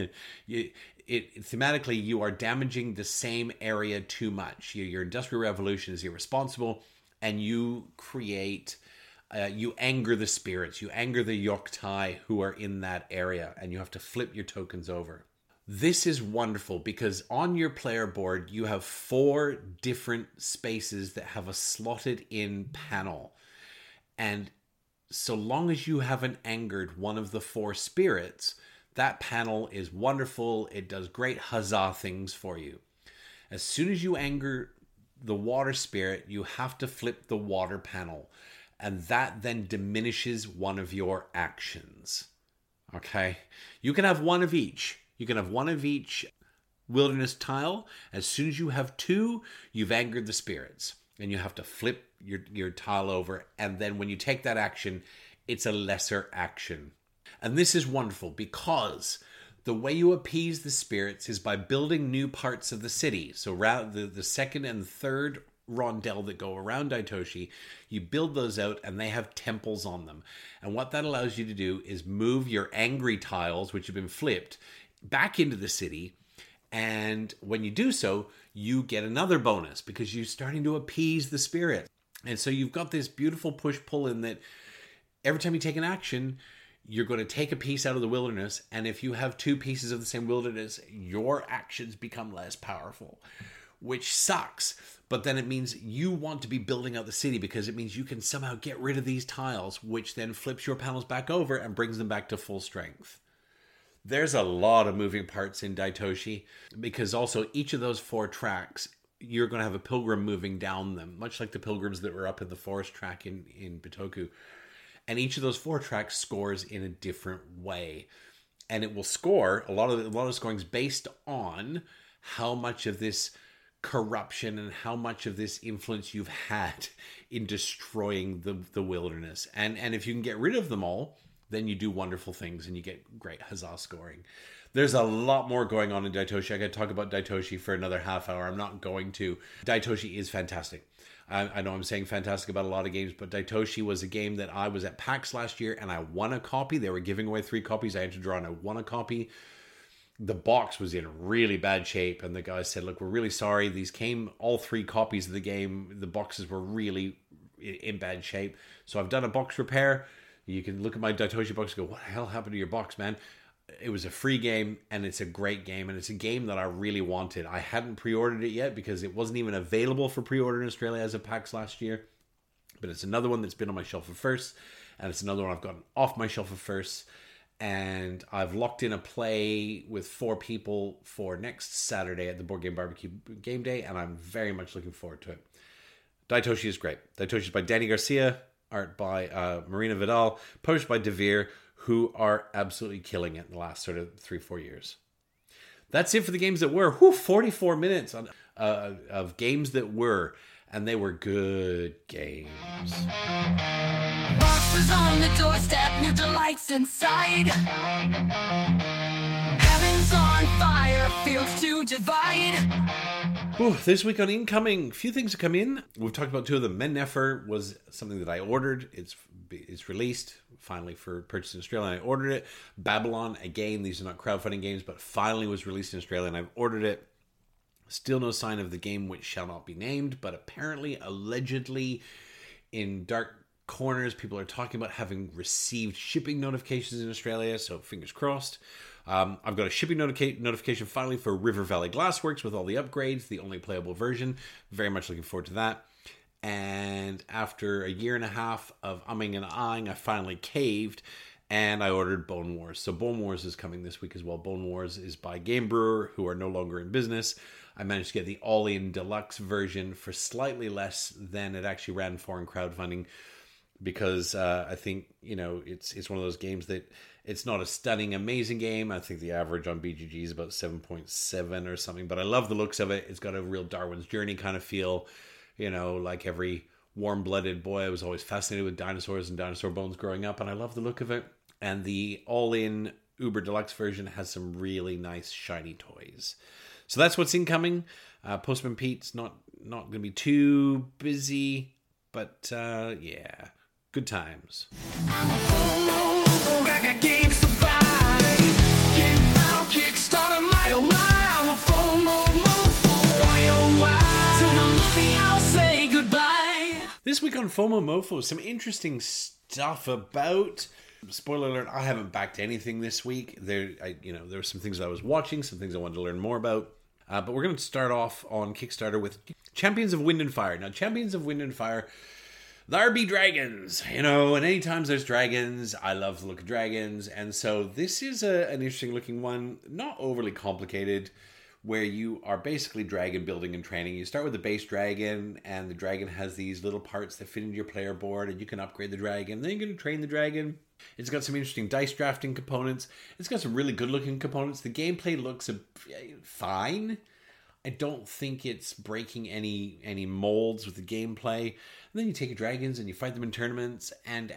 thematically, you are damaging the same area too much. Your Industrial Revolution is irresponsible, and you create... you anger the spirits. You anger the Yoktai who are in that area, and you have to flip your tokens over. This is wonderful because on your player board, you have 4 different spaces that have a slotted in panel. And so long as you haven't angered one of the 4 spirits, that panel is wonderful. It does great huzzah things for you. As soon as you anger the water spirit, you have to flip the water panel. And that then diminishes one of your actions. Okay? You can have one of each. You can have one of each wilderness tile. As soon as you have 2, you've angered the spirits. And you have to flip your tile over. And then when you take that action, it's a lesser action. And this is wonderful because the way you appease the spirits is by building new parts of the city. So the second and third rondel that go around Daitoshi, you build those out and they have temples on them. And what that allows you to do is move your angry tiles, which have been flipped, back into the city. And when you do so, you get another bonus because you're starting to appease the spirit. And so you've got this beautiful push-pull in that every time you take an action, you're going to take a piece out of the wilderness. And if you have 2 pieces of the same wilderness, your actions become less powerful, which sucks. But then it means you want to be building out the city because it means you can somehow get rid of these tiles, which then flips your panels back over and brings them back to full strength. There's a lot of moving parts in Daitoshi because also each of those 4 tracks, you're going to have a pilgrim moving down them, much like the pilgrims that were up in the forest track in Bitoku. And each of those 4 tracks scores in a different way. And it will score, a lot of scoring is based on how much of this corruption and how much of this influence you've had in destroying the wilderness. And if you can get rid of them all, then you do wonderful things and you get great huzzah scoring. There's a lot more going on in Daitoshi. I could talk about Daitoshi for another half hour. I'm not going to. Daitoshi is fantastic. I know I'm saying fantastic about a lot of games, but Daitoshi was a game that I was at PAX last year and I won a copy. They were giving away 3 copies. I had to draw and I won a copy. The box was in really bad shape and the guy said, look, we're really sorry. These came, all 3 copies of the game. The boxes were really in bad shape. So I've done a box repair. You can look at my Daitoshi box and go, what the hell happened to your box, man? It was a free game, and it's a great game, and it's a game that I really wanted. I hadn't pre-ordered it yet because it wasn't even available for pre-order in Australia as a PAX last year. But it's another one that's been on my shelf of first, and it's another one I've gotten off my shelf of first. And I've locked in a play with 4 people for next Saturday at the Board Game Barbecue Game Day, and I'm very much looking forward to it. Daitoshi is great. Daitoshi is by Danny Garcia, art by Marina Vidal, published by Devir, who are absolutely killing it in the last sort of 3-4 years. That's it for the games that were. 44 minutes of games that were, and they were good games. Boxes on the doorstep, new delights inside. Heaven's on fire, fields to divide. Ooh, this week on Incoming, a few things have come in. We've talked about 2 of them. Mennefer was something that I ordered. It's released finally for purchase in Australia, and I ordered it. Babylon, again, these are not crowdfunding games, but finally was released in Australia, and I've ordered it. Still no sign of the game which shall not be named, but apparently, allegedly, in dark corners, people are talking about having received shipping notifications in Australia, so fingers crossed. I've got a shipping notification finally for River Valley Glassworks with all the upgrades, the only playable version. Very much looking forward to that. And after a year and a half of umming and ahhing, I finally caved and I ordered Bone Wars. So Bone Wars is coming this week as well. Bone Wars is by Game Brewer, who are no longer in business. I managed to get the all-in deluxe version for slightly less than it actually ran for in crowdfunding, because I think, it's one of those games that it's not a stunning, amazing game. I think the average on BGG is about 7.7 or something, but I love the looks of it. It's got a real Darwin's Journey kind of feel, like every warm-blooded boy. I was always fascinated with dinosaurs and dinosaur bones growing up, and I love the look of it. And the all-in Uber Deluxe version has some really nice shiny toys. So that's what's incoming. Postman Pete's not going to be too busy, but yeah, good times. This week on FOMO Mofo, some interesting stuff about. Spoiler alert, I haven't backed anything this week. There were some things I was watching, some things I wanted to learn more about. But we're going to start off on Kickstarter with Champions of Wind and Fire. Now, Champions of Wind and Fire, there be dragons, and anytime there's dragons, I love the look of dragons. And so this is an interesting looking one, not overly complicated, where you are basically dragon building and training. You start with the base dragon, and the dragon has these little parts that fit into your player board, and you can upgrade the dragon. Then you're going to train the dragon. It's got some interesting dice drafting components. It's got some really good-looking components. The gameplay looks fine. I don't think it's breaking any molds with the gameplay. And then you take your dragons and you fight them in tournaments, and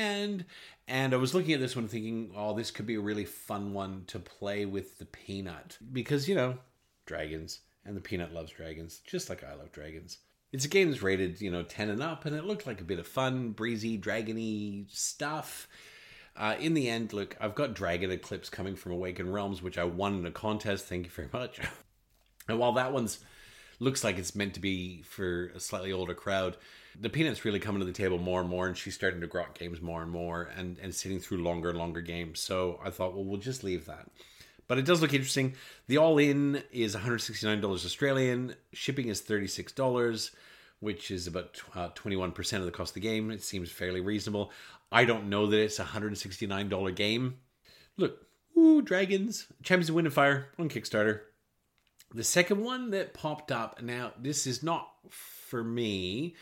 I was looking at this one thinking, oh, this could be a really fun one to play with the Peanut. Because, dragons, and the Peanut loves dragons, just like I love dragons. It's a game that's rated, 10 and up, and it looked like a bit of fun, breezy, dragony stuff. In the end, look, I've got Dragon Eclipse coming from Awakened Realms, which I won in a contest, thank you very much. And while that one's looks like it's meant to be for a slightly older crowd, the Peanut's really coming to the table more and more, and she's starting to grok games more and more, and sitting through longer and longer games. So I thought, well, we'll just leave that. But it does look interesting. The all-in is $169 Australian. Shipping is $36, which is about 21% of the cost of the game. It seems fairly reasonable. I don't know that it's a $169 game. Look, dragons. Champions of Wind and Fire on Kickstarter. The second one that popped up, now this is not for me,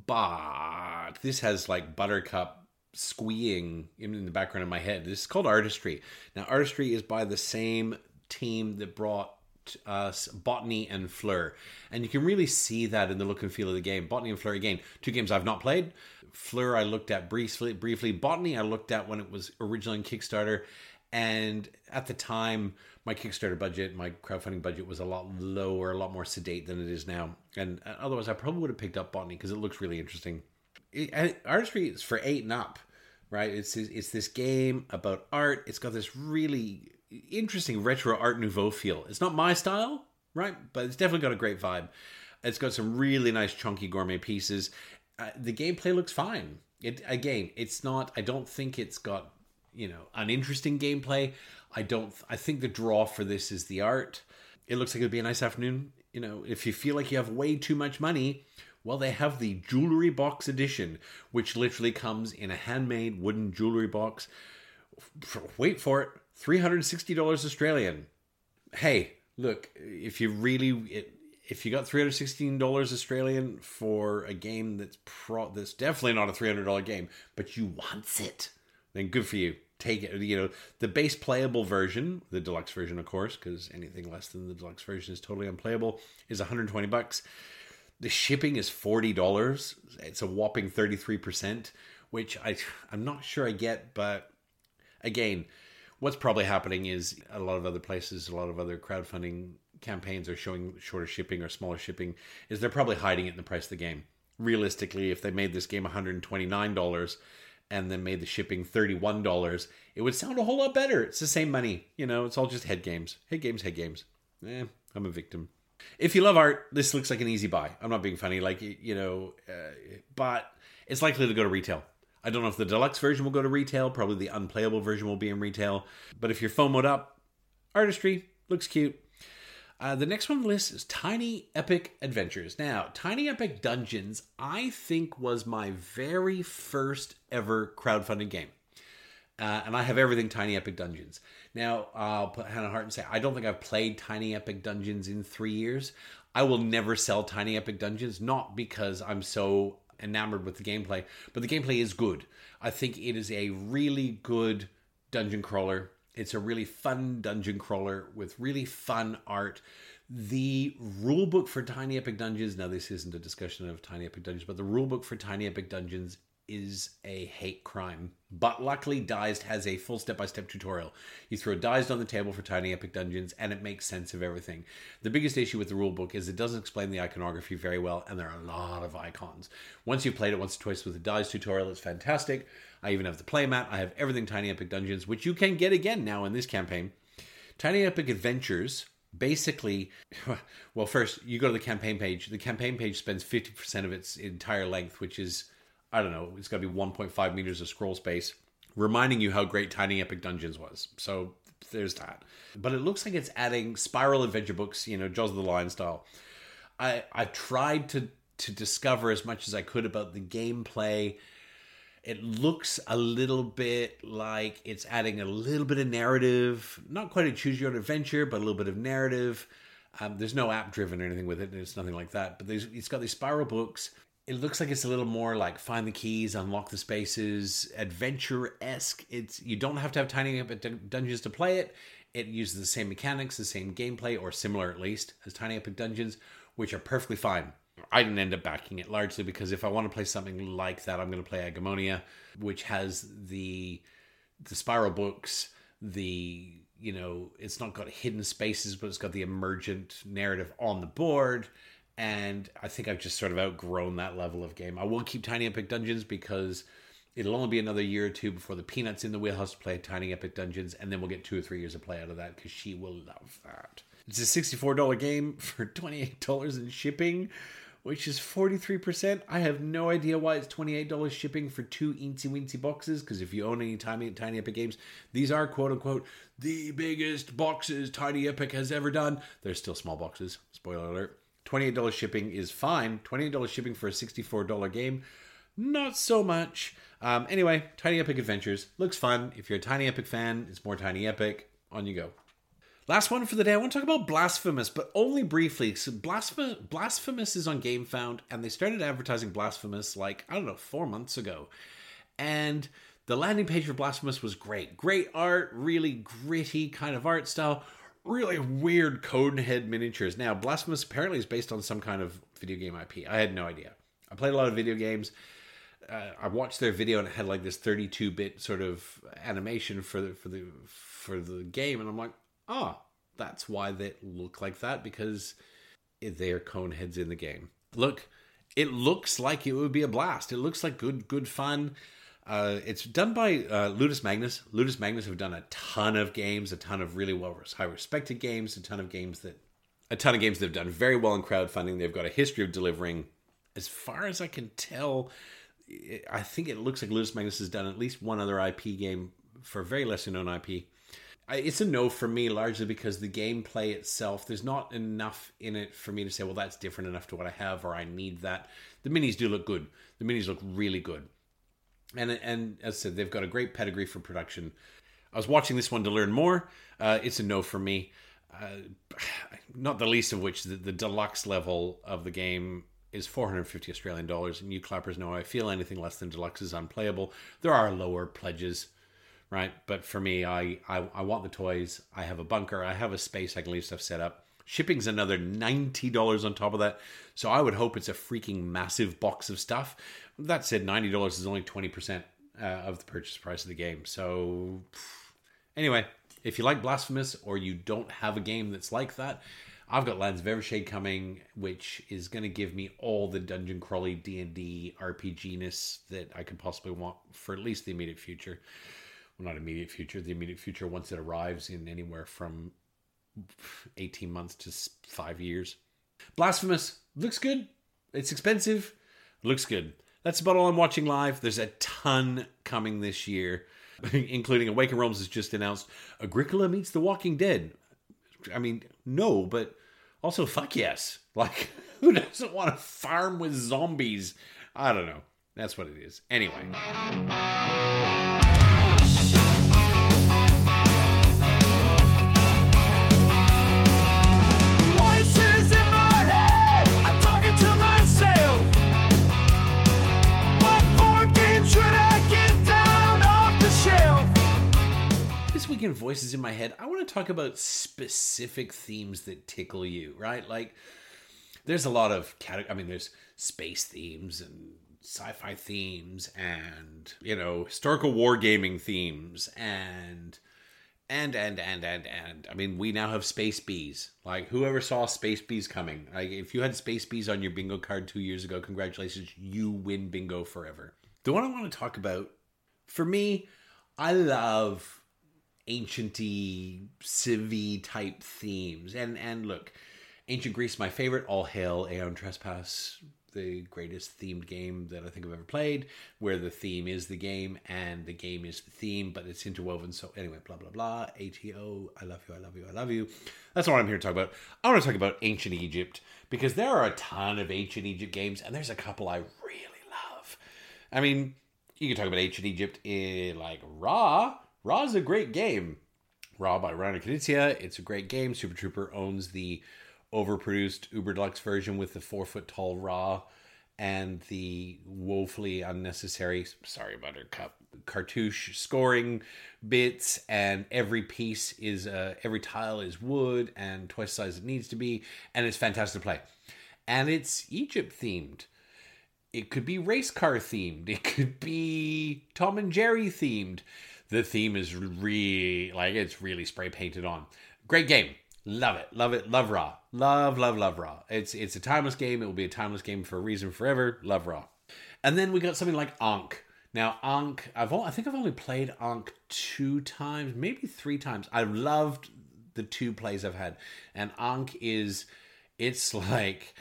but this has like Buttercup squeeing in the background of my head. This is called Artistry. Now, Artistry is by the same team that brought us Botany and Fleur. And you can really see that in the look and feel of the game. Botany and Fleur, again, two games I've not played. Fleur I looked at briefly. Botany I looked at when it was originally on Kickstarter. And at the time, my Kickstarter budget, my crowdfunding budget was a lot lower, a lot more sedate than it is now. And otherwise, I probably would have picked up Botany because it looks really interesting. Artistry is for 8 and up, right? It's this game about art. It's got this really interesting retro Art Nouveau feel. It's not my style, right? But it's definitely got a great vibe. It's got some really nice chunky gourmet pieces. The gameplay looks fine. It's not, I don't think it's got, an interesting gameplay. I think the draw for this is the art. It looks like it'd be a nice afternoon. If you feel like you have way too much money, well, they have the Jewelry Box Edition, which literally comes in a handmade wooden jewelry box. Wait for it, $360 Australian. Hey, look, if you got $316 Australian for a game that's definitely not a $300 game, but you wants it, then good for you. Take it. The base playable version, the deluxe version, of course, because anything less than the deluxe version is totally unplayable, is $120. The shipping is $40. It's a whopping 33%, which I'm not sure I get, but again, what's probably happening is a lot of other places, a lot of other crowdfunding campaigns are showing shorter shipping or smaller shipping, is they're probably hiding it in the price of the game. Realistically, if they made this game $129 and then made the shipping $31, it would sound a whole lot better. It's the same money. It's all just head games. Head games. I'm a victim. If you love art, this looks like an easy buy. I'm not being funny, but it's likely to go to retail. I don't know if the deluxe version will go to retail. Probably the unplayable version will be in retail. But if you're FOMO'd up, Artistry looks cute. The next one on the list is Tiny Epic Adventures. Now, Tiny Epic Dungeons, I think, was my very first ever crowdfunded game. And I have everything Tiny Epic Dungeons. Now, I'll put hand on heart and say, I don't think I've played Tiny Epic Dungeons in 3 years. I will never sell Tiny Epic Dungeons, not because I'm so enamored with the gameplay, but the gameplay is good. I think it is a really good dungeon crawler. It's a really fun dungeon crawler with really fun art. The rulebook for Tiny Epic Dungeons, now this isn't a discussion of Tiny Epic Dungeons, but the rulebook for Tiny Epic Dungeons is a hate crime. But luckily, Dized has a full step-by-step tutorial. You throw Dized on the table for Tiny Epic Dungeons, and it makes sense of everything. The biggest issue with the rulebook is it doesn't explain the iconography very well, and there are a lot of icons. Once you've played it once or twice with the Dized tutorial, it's fantastic. I even have the playmat. I have everything Tiny Epic Dungeons, which you can get again now in this campaign. Tiny Epic Adventures, basically, well, first, you go to the campaign page. The campaign page spends 50% of its entire length, which is, I don't know, it's got to be 1.5 meters of scroll space, reminding you how great Tiny Epic Dungeons was. So there's that. But it looks like it's adding spiral adventure books, Jaws of the Lion style. I tried to discover as much as I could about the gameplay. It looks a little bit like it's adding a little bit of narrative. Not quite a choose your own adventure, but a little bit of narrative. There's no app driven or anything with it. It's nothing like that. But it's got these spiral books. It looks like it's a little more like find the keys, unlock the spaces, adventure-esque. You don't have to have Tiny Epic Dungeons to play it. It uses the same mechanics, the same gameplay, or similar at least, as Tiny Epic Dungeons, which are perfectly fine. I didn't end up backing it largely because if I want to play something like that, I'm going to play Agamonia, which has the spiral books, it's not got hidden spaces, but it's got the emergent narrative on the board. And I think I've just sort of outgrown that level of game. I will keep Tiny Epic Dungeons because it'll only be another year or two before the Peanuts in the wheelhouse to play Tiny Epic Dungeons, and then we'll get 2 or 3 years of play out of that because she will love that. It's a $64 game for $28 in shipping, which is 43%. I have no idea why it's $28 shipping for 2 eensy-weensy boxes, because if you own any Tiny Epic games, these are, quote-unquote, the biggest boxes Tiny Epic has ever done. They're still small boxes, spoiler alert. $28 shipping is fine. $28 shipping for a $64 game, not so much. Anyway, Tiny Epic Adventures looks fun. If you're a Tiny Epic fan, it's more Tiny Epic. On you go. Last one for the day. I want to talk about Blasphemous, but only briefly. So Blasphemous is on GameFound, and they started advertising Blasphemous 4 months ago. And the landing page for Blasphemous was great. Great art, really gritty kind of art style. Really weird Conehead miniatures. Now, Blasphemous apparently is based on some kind of video game IP. I had no idea. I played a lot of video games. I watched their video and it had like this 32-bit sort of animation for the game, and I'm like, that's why they look like that, because they're Coneheads in the game. Look, it looks like it would be a blast. It looks like good fun. It's done by Ludus Magnus. Ludus Magnus have done a ton of games, a ton of really high respected games, a ton of games they've done very well in crowdfunding. They've got a history of delivering. As far as I can tell, I think it looks like Ludus Magnus has done at least one other IP game for a very lesser known IP. It's a no for me, largely because the gameplay itself, there's not enough in it for me to say, well, that's different enough to what I have, or I need that. The minis do look good. The minis look really good. And as I said, they've got a great pedigree for production. I was watching this one to learn more. It's a no for me. Not the least of which, the deluxe level of the game is $450 Australian, and you clappers know I feel anything less than deluxe is unplayable. There are lower pledges, right? But for me, I want the toys. I have a bunker. I have a space I can leave stuff set up. Shipping's another $90 on top of that. So I would hope it's a freaking massive box of stuff. That said, $90 is only 20% of the purchase price of the game. So anyway, if you like Blasphemous or you don't have a game that's like that, I've got Lands of Evershade coming, which is going to give me all the dungeon crawly D&D RPG-ness that I could possibly want for at least the immediate future. Well, not immediate future. The immediate future once it arrives in anywhere from 18 months to 5 years. Blasphemous looks good. It's expensive. Looks good. That's about all I'm watching live. There's a ton coming this year, including Awaken Realms has just announced Agricola meets The Walking Dead. I mean, no, but also fuck yes. Like, who doesn't want to farm with zombies? I don't know. That's what it is. Anyway. Voices in my head, I'm talking to myself. What board game should I get down off the shelf? This week in Voices in My Head, I want to talk about specific themes that tickle you, right? Like, there's a lot of there's space themes and sci-fi themes and, historical wargaming themes and I mean, we now have Space Bees. Like, whoever saw Space Bees coming, like, if you had Space Bees on your bingo card 2 years ago, congratulations, you win bingo forever. The one I want to talk about, for me, I love ancient-y, civ type themes. And look, Ancient Greece, my favorite. All hail Aeon Trespass, the greatest themed game that I think I've ever played, where the theme is the game and the game is the theme, but it's interwoven. So anyway, blah, blah, blah. ATO, I love you, I love you, I love you. That's what I'm here to talk about. I want to talk about Ancient Egypt, because there are a ton of Ancient Egypt games, and there's a couple I really love. I mean, you can talk about Ancient Egypt in, like, Ra. Ra's a great game. Ra by Rainer Knizia. It's a great game. Super Trooper owns the overproduced uber deluxe version with the 4 foot tall Ra and the woefully unnecessary, sorry Buttercup, cartouche scoring bits, and every piece is every tile is wood and twice the size it needs to be, and it's fantastic to play. And it's Egypt themed. It could be race car themed. It could be Tom and Jerry themed. The theme is really, like, it's really spray painted on. Great game. Love it. Love it. Love Ra. Love Ra. It's a timeless game. It will be a timeless game for a reason forever. Love Ra. And then we got something like Ankh. Now, Ankh, I think I've only played Ankh 2 times, maybe 3 times. I've loved the 2 plays I've had. And Ankh is, it's like,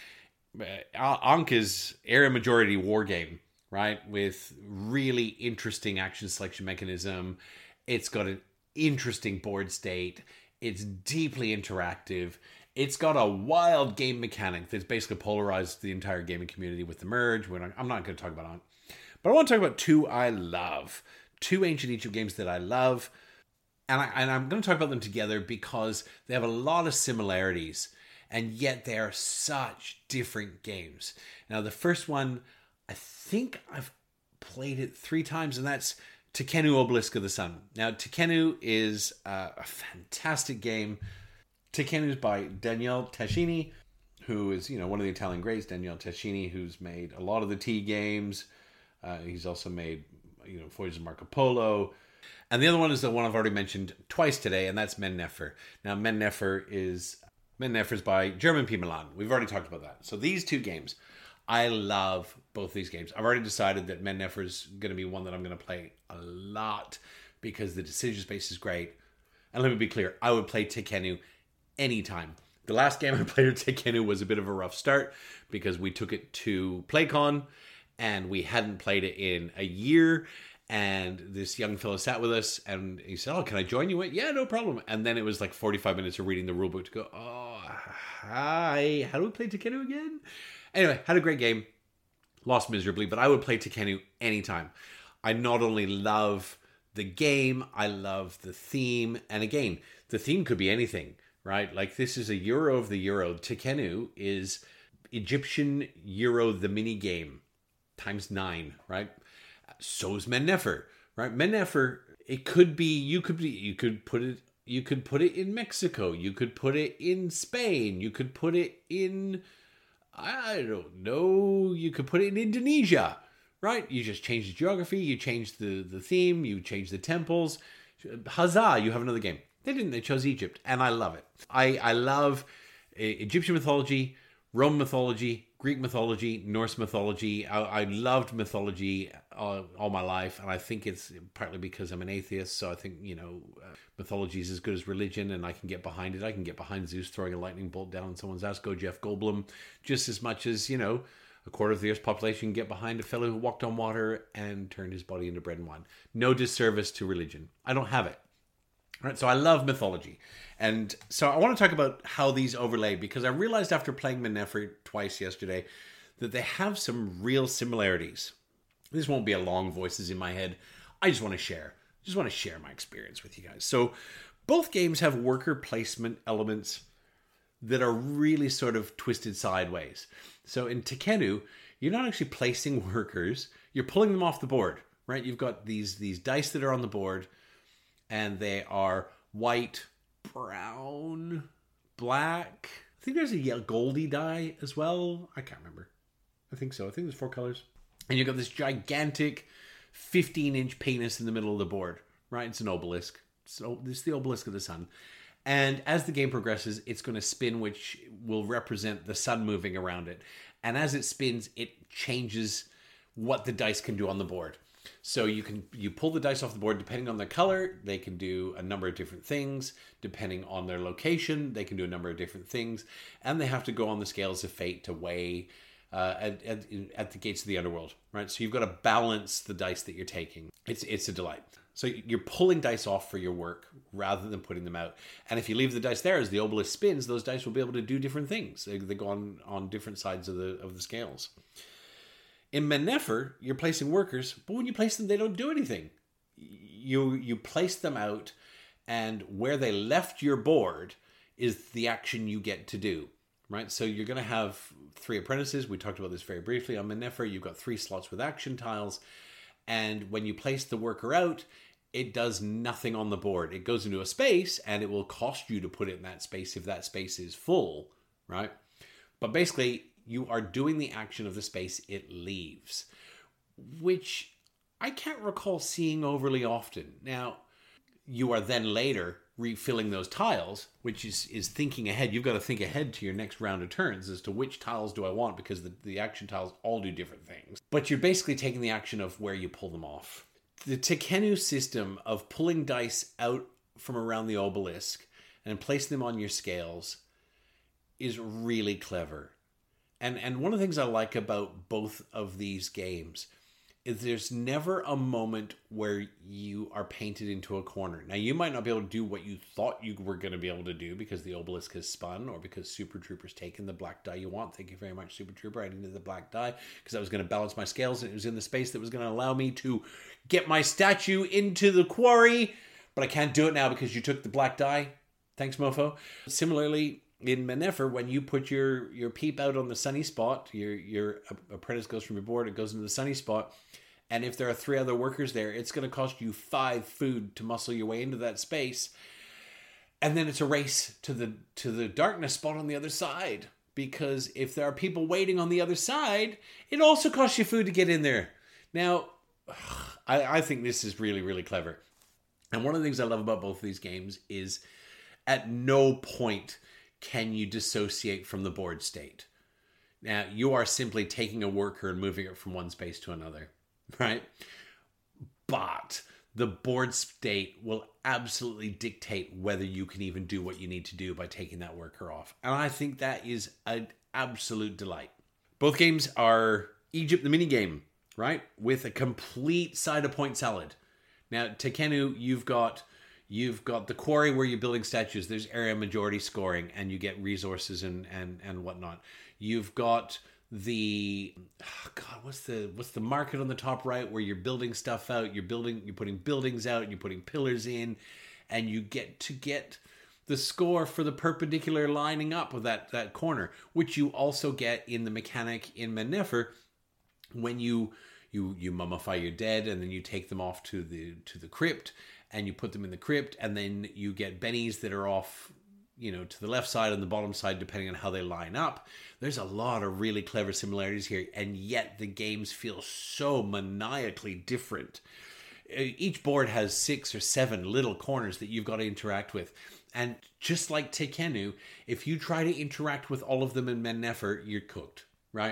Ankh is area majority war game, right? With really interesting action selection mechanism. It's got an interesting board state. It's deeply interactive. It's got a wild game mechanic that's basically polarized the entire gaming community with the merge. I'm not going to talk about Ankh. But I want to talk about 2 I love. 2 Ancient Egypt games that I love. And I'm going to talk about them together because they have a lot of similarities. And yet they are such different games. Now, the first one, I think I've played it 3 times, and that's Tekhenu Obelisk of the Sun. Now, Tekhenu is a fantastic game. Tekhenu is by Daniele Tascini, who is, one of the Italian greats. Daniele Tascini, who's made a lot of the T games. He's also made, Voyages of Marco Polo. And the other one is the one I've already mentioned twice today, and that's Men Nefer. Now, Men Nefer is by German P. Milan. We've already talked about that. So these 2 games, I love both these games. I've already decided that Men Nefer is going to be one that I'm going to play a lot because the decision space is great. And let me be clear, I would play Tekhenu anytime. The last game I played with Tekhenu was a bit of a rough start because we took it to PlayCon and we hadn't played it in a year. And this young fellow sat with us and he said, "Oh, can I join you?" I went, "Yeah, no problem." And then it was like 45 minutes of reading the rulebook to go, "Oh, hi, how do we play Tekhenu again?" Anyway, had a great game. Lost miserably, but I would play Tekhenu anytime. I not only love the game, I love the theme. And again, the theme could be anything, right? Like, this is a Euro of the Euro. Tekhenu is Egyptian Euro, the mini game, times 9, right? So is Men Nefer, right? Men Nefer, it could be, you could put it in Mexico. You could put it in Spain. You could put it in, I don't know, you could put it in Indonesia, right? You just change the geography, you change the theme, you change the temples. Huzzah, you have another game. They didn't, they chose Egypt, and I love it. I love Egyptian mythology, Roman mythology, Greek mythology, Norse mythology. I loved mythology all my life, and I think it's partly because I'm an atheist, so I think, mythology is as good as religion, and I can get behind it. I can get behind Zeus throwing a lightning bolt down someone's ass, go Jeff Goldblum, just as much as, a quarter of the Earth's population can get behind a fellow who walked on water and turned his body into bread and wine. No disservice to religion. I don't have it. Right, so I love mythology. And so I want to talk about how these overlay, because I realized after playing Men Nefer twice yesterday that they have some real similarities. This won't be a long voices in my head. I just want to share. My experience with you guys. So both games have worker placement elements that are really sort of twisted sideways. So in Tekhenu, you're not actually placing workers. You're pulling them off the board, right? You've got these dice that are on the board, and they are white, brown, black. I think there's a yellow, goldy die as well. I can't remember. I think so. I think there's 4 colors. And you've got this gigantic 15-inch penis in the middle of the board, right? It's an obelisk. So this is the obelisk of the sun. And as the game progresses, it's going to spin, which will represent the sun moving around it. And as it spins, it changes what the dice can do on the board. So you pull the dice off the board depending on their color. They can do a number of different things. Depending on their location, they can do a number of different things. And they have to go on the scales of fate to weigh at the gates of the underworld, right? So you've got to balance the dice that you're taking. It's a delight. So you're pulling dice off for your work rather than putting them out. And if you leave the dice there as the obelisk spins, those dice will be able to do different things. They go on different sides of the scales. In Men Nefer, you're placing workers, but when you place them, they don't do anything. You place them out, and where they left your board is the action you get to do, right? So you're going to have 3 apprentices. We talked about this very briefly. On Mannefer, you've got 3 slots with action tiles. And when you place the worker out, it does nothing on the board. It goes into a space, and it will cost you to put it in that space if that space is full, right? But basically, you are doing the action of the space it leaves, which I can't recall seeing overly often. Now, you are then later refilling those tiles, which is thinking ahead. You've got to think ahead to your next round of turns as to which tiles do I want, because the action tiles all do different things. But you're basically taking the action of where you pull them off. The Tekhenu system of pulling dice out from around the obelisk and placing them on your scales is really clever. And one of the things I like about both of these games is there's never a moment where you are painted into a corner. Now, you might not be able to do what you thought you were going to be able to do because the obelisk has spun or because Super Trooper's taken the black die you want. Thank you very much, Super Trooper. I needed the black die because I was going to balance my scales, and it was in the space that was going to allow me to get my statue into the quarry. But I can't do it now because you took the black die. Thanks, mofo. Similarly, in Mannefer, when you put your peep out on the sunny spot, your apprentice goes from your board, it goes into the sunny spot, and if there are 3 other workers there, it's going to cost you 5 food to muscle your way into that space, and then it's a race to the darkness spot on the other side, because if there are people waiting on the other side, it also costs you food to get in there. Now, I think this is really, really clever, and one of the things I love about both of these games is at no point can you dissociate from the board state. Now, you are simply taking a worker and moving it from one space to another, right? But the board state will absolutely dictate whether you can even do what you need to do by taking that worker off. And I think that is an absolute delight. Both games are Egypt the minigame, right? With a complete side of point salad. Now, Tekhenu, you've got the quarry where you're building statues. There's area majority scoring, and you get resources and whatnot. You've got the what's the market on the top right where you're building stuff out. You're putting buildings out. You're putting pillars in, and you get the score for the perpendicular lining up of that corner, which you also get in the mechanic in Mannefer when you mummify your dead, and then you take them off to the crypt. And you put them in the crypt, and then you get bennies that are off, to the left side and the bottom side, depending on how they line up. There's a lot of really clever similarities here, and yet the games feel so maniacally different. Each board has 6 or 7 little corners that you've got to interact with. And just like Tekhenu, if you try to interact with all of them in Mannefer, you're cooked, right?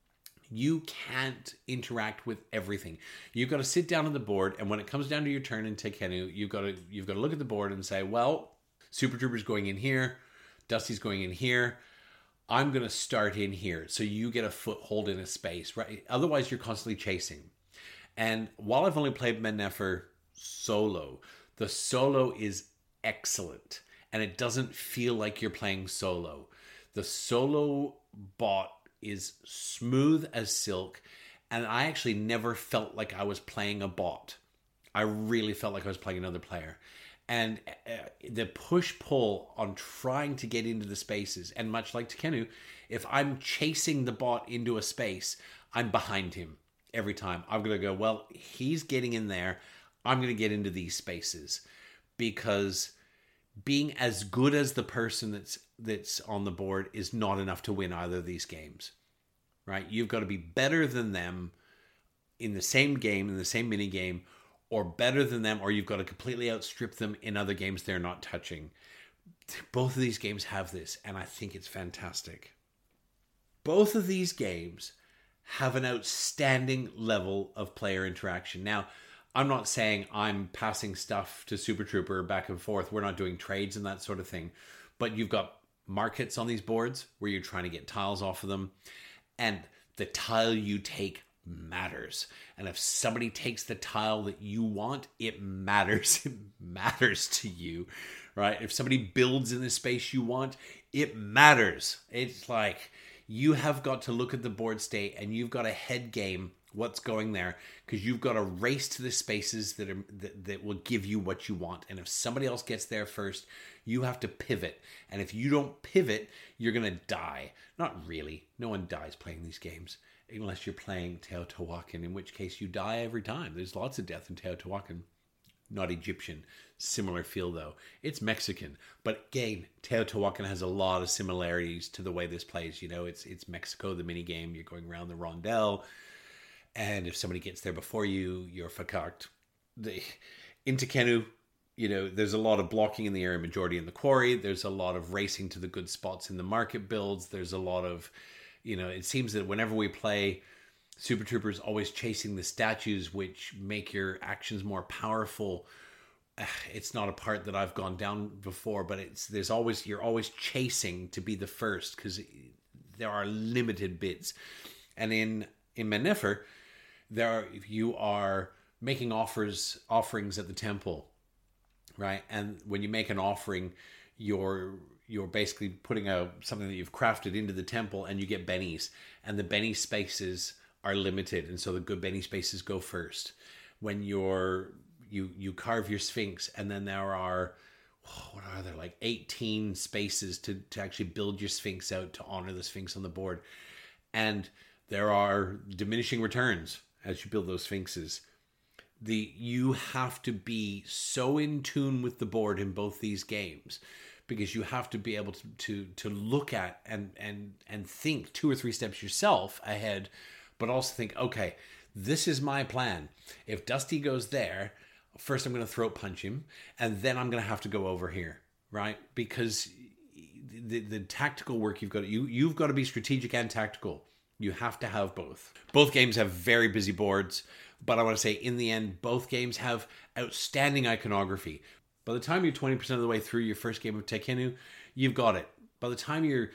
You can't interact with everything. You've got to sit down on the board, and when it comes down to your turn in Tekhenu, you've got to look at the board and say, well, Super Trooper's going in here, Dusty's going in here, I'm going to start in here. So you get a foothold in a space, right? Otherwise, you're constantly chasing. And while I've only played Mannefer solo, the solo is excellent, and it doesn't feel like you're playing solo. The solo bot is smooth as silk, and I actually never felt like I was playing a bot. I really felt like I was playing another player. And the push-pull on trying to get into the spaces, and much like Tekhenu, if I'm chasing the bot into a space, I'm behind him every time. I'm going to go, well, he's getting in there, I'm going to get into these spaces. Because being as good as the person that's on the board is not enough to win either of these games, right? You've got to be better than them in the same game, in the same mini game, or better than them, or you've got to completely outstrip them in other games they're not touching. Both of these games have this, and I think it's fantastic. Both of these games have an outstanding level of player interaction. Now, I'm not saying I'm passing stuff to Super Trooper back and forth. We're not doing trades and that sort of thing. But you've got markets on these boards where you're trying to get tiles off of them. And the tile you take matters. And if somebody takes the tile that you want, it matters. It matters to you, right? If somebody builds in the space you want, it matters. It's like you have got to look at the board state, and you've got a head game what's going there, because you've got to race to the spaces that will give you what you want. And if somebody else gets there first, you have to pivot. And if you don't pivot, you're going to die. Not really. No one dies playing these games unless you're playing Teotihuacan, in which case you die every time. There's lots of death in Teotihuacan. Not Egyptian. Similar feel, though. It's Mexican. But again, Teotihuacan has a lot of similarities to the way this plays. You know, it's Mexico, the mini game. You're going around the rondel. And if somebody gets there before you, you're fakakt. In Tekhenu, you know, there's a lot of blocking in the area majority in the quarry. There's a lot of racing to the good spots in the market builds. There's a lot of, you know, it seems that whenever we play, Super Troopers always chasing the statues, which make your actions more powerful. It's not a part that I've gone down before, but you're always chasing to be the first because there are limited bits. And in Mennefer, you are making offerings at the temple, right? And when you make an offering, you're basically putting something that you've crafted into the temple, and you get bennies, and the benny spaces are limited, and so the good benny spaces go first. When you carve your Sphinx, and then there are like 18 spaces to actually build your Sphinx out to honor the Sphinx on the board, and there are diminishing returns as you build those Sphinxes. You have to be so in tune with the board in both these games, because you have to be able to look at and think 2 or 3 steps yourself ahead, but also think, okay, this is my plan. If Dusty goes there, first I'm going to throat punch him, and then I'm going to have to go over here, right? Because the tactical work you've got to be strategic and tactical. You have to have both. Both games have very busy boards, but I want to say in the end, both games have outstanding iconography. By the time you're 20% of the way through your first game of Tekhenu, you've got it. By the time you're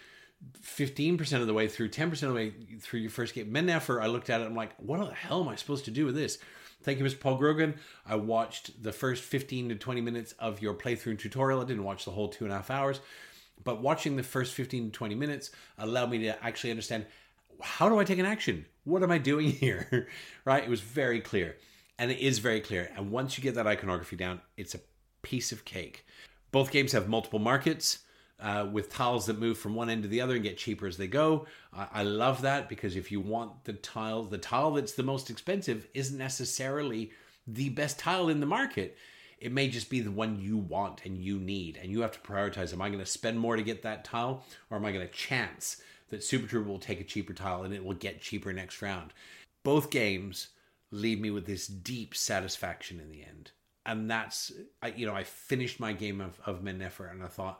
15% of the way through, 10% of the way through your first game, Mennefer, I looked at it, I'm like, what the hell am I supposed to do with this? Thank you, Mr. Paul Grogan. I watched the first 15 to 20 minutes of your playthrough and tutorial. I didn't watch the whole 2.5 hours, but watching the first 15 to 20 minutes allowed me to actually understand, how do I take an action? What am I doing here? Right? It was very clear. And it is very clear. And once you get that iconography down, it's a piece of cake. Both games have multiple markets with tiles that move from one end to the other and get cheaper as they go. I love that, because if you want the tile that's the most expensive isn't necessarily the best tile in the market. It may just be the one you want and you need. And you have to prioritize. Am I going to spend more to get that tile? Or am I going to chance that Super Trooper will take a cheaper tile and it will get cheaper next round? Both games leave me with this deep satisfaction in the end. And that's, I finished my game of Mennefer, and I thought,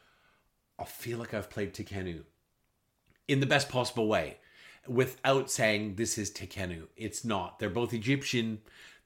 I feel like I've played Tekhenu in the best possible way, without saying this is Tekhenu. It's not. They're both Egyptian.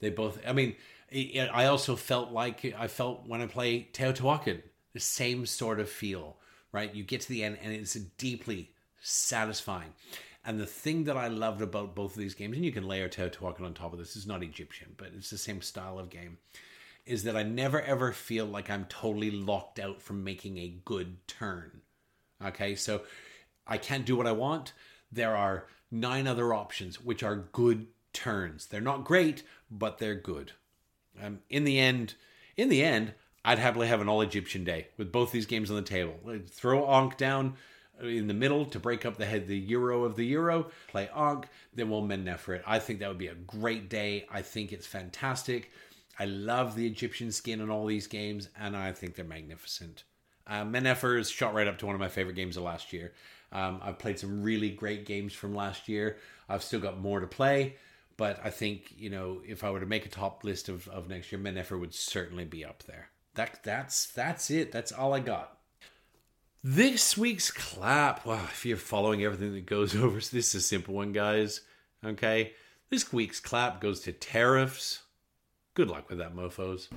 I also felt like I felt when I play Teotihuacan, the same sort of feel, right? You get to the end and it's deeply satisfying. And the thing that I loved about both of these games, and you can layer Teotihuacan on top of this, is not Egyptian, but it's the same style of game, is that I never ever feel like I'm totally locked out from making a good turn. Okay, so I can't do what I want. There are 9 other options, which are good turns. They're not great, but they're good. In the end, I'd happily have an all-Egyptian day with both these games on the table. I'd throw Ankh down in the middle to break up the Euro of the Euro, play Ankh, then we'll Mennefer it. I think that would be a great day. I think it's fantastic. I love the Egyptian skin in all these games, and I think they're magnificent. Mennefer is shot right up to one of my favorite games of last year. I've played some really great games from last year. I've still got more to play, but I think, if I were to make a top list of next year, Mennefer would certainly be up there. That's it. That's all I got. This week's clap. Well, if you're following everything that goes over, this is a simple one, guys. Okay? This week's clap goes to tariffs. Good luck with that, mofos.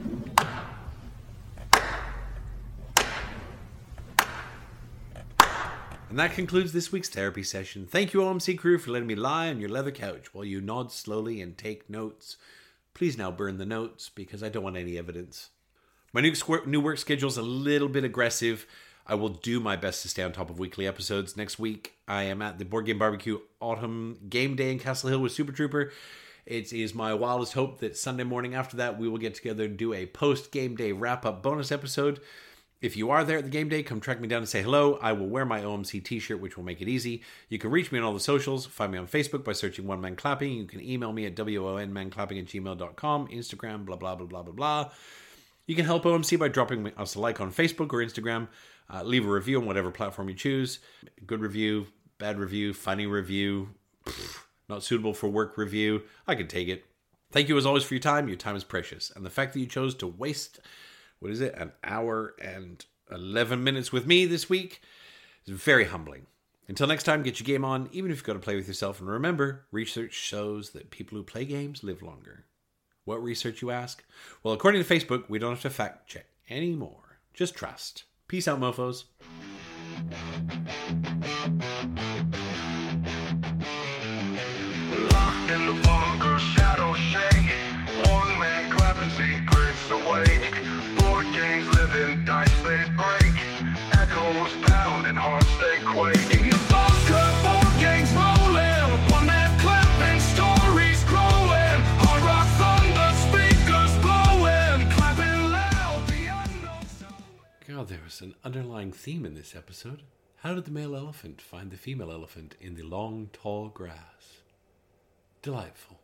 And that concludes this week's therapy session. Thank you, OMC crew, for letting me lie on your leather couch while you nod slowly and take notes. Please now burn the notes, because I don't want any evidence. My new work schedule is a little bit aggressive. I will do my best to stay on top of weekly episodes. Next week, I am at the Board Game Barbecue Autumn Game Day in Castle Hill with Super Trooper. It is my wildest hope that Sunday morning after that, we will get together and do a post-game day wrap-up bonus episode. If you are there at the game day, come track me down and say hello. I will wear my OMC t-shirt, which will make it easy. You can reach me on all the socials. Find me on Facebook by searching One Man Clapping. You can email me at wonmanclapping@gmail.com, Instagram, blah, blah, blah, blah, blah, blah. You can help OMC by dropping us a like on Facebook or Instagram. Leave a review on whatever platform you choose. Good review, bad review, funny review, not suitable for work review. I can take it. Thank you as always for your time. Your time is precious. And the fact that you chose to waste, an hour and 11 minutes with me this week is very humbling. Until next time, get your game on, even if you've got to play with yourself. And remember, research shows that people who play games live longer. What research, you ask? Well, according to Facebook, we don't have to fact check anymore. Just trust. Peace out, mofos. Locked in the bunker, shadows shake. One man clapping secrets awake. Board games living, dice they break. Echoes pounding, hearts they quake. In the bunker, board games rolling. One man clapping, stories growing. Hard rock thunder, speakers blowing. Clapping loud, the unknown sound. God, there was an underlying theme in this episode. How did the male elephant find the female elephant in the long, tall grass? Delightful.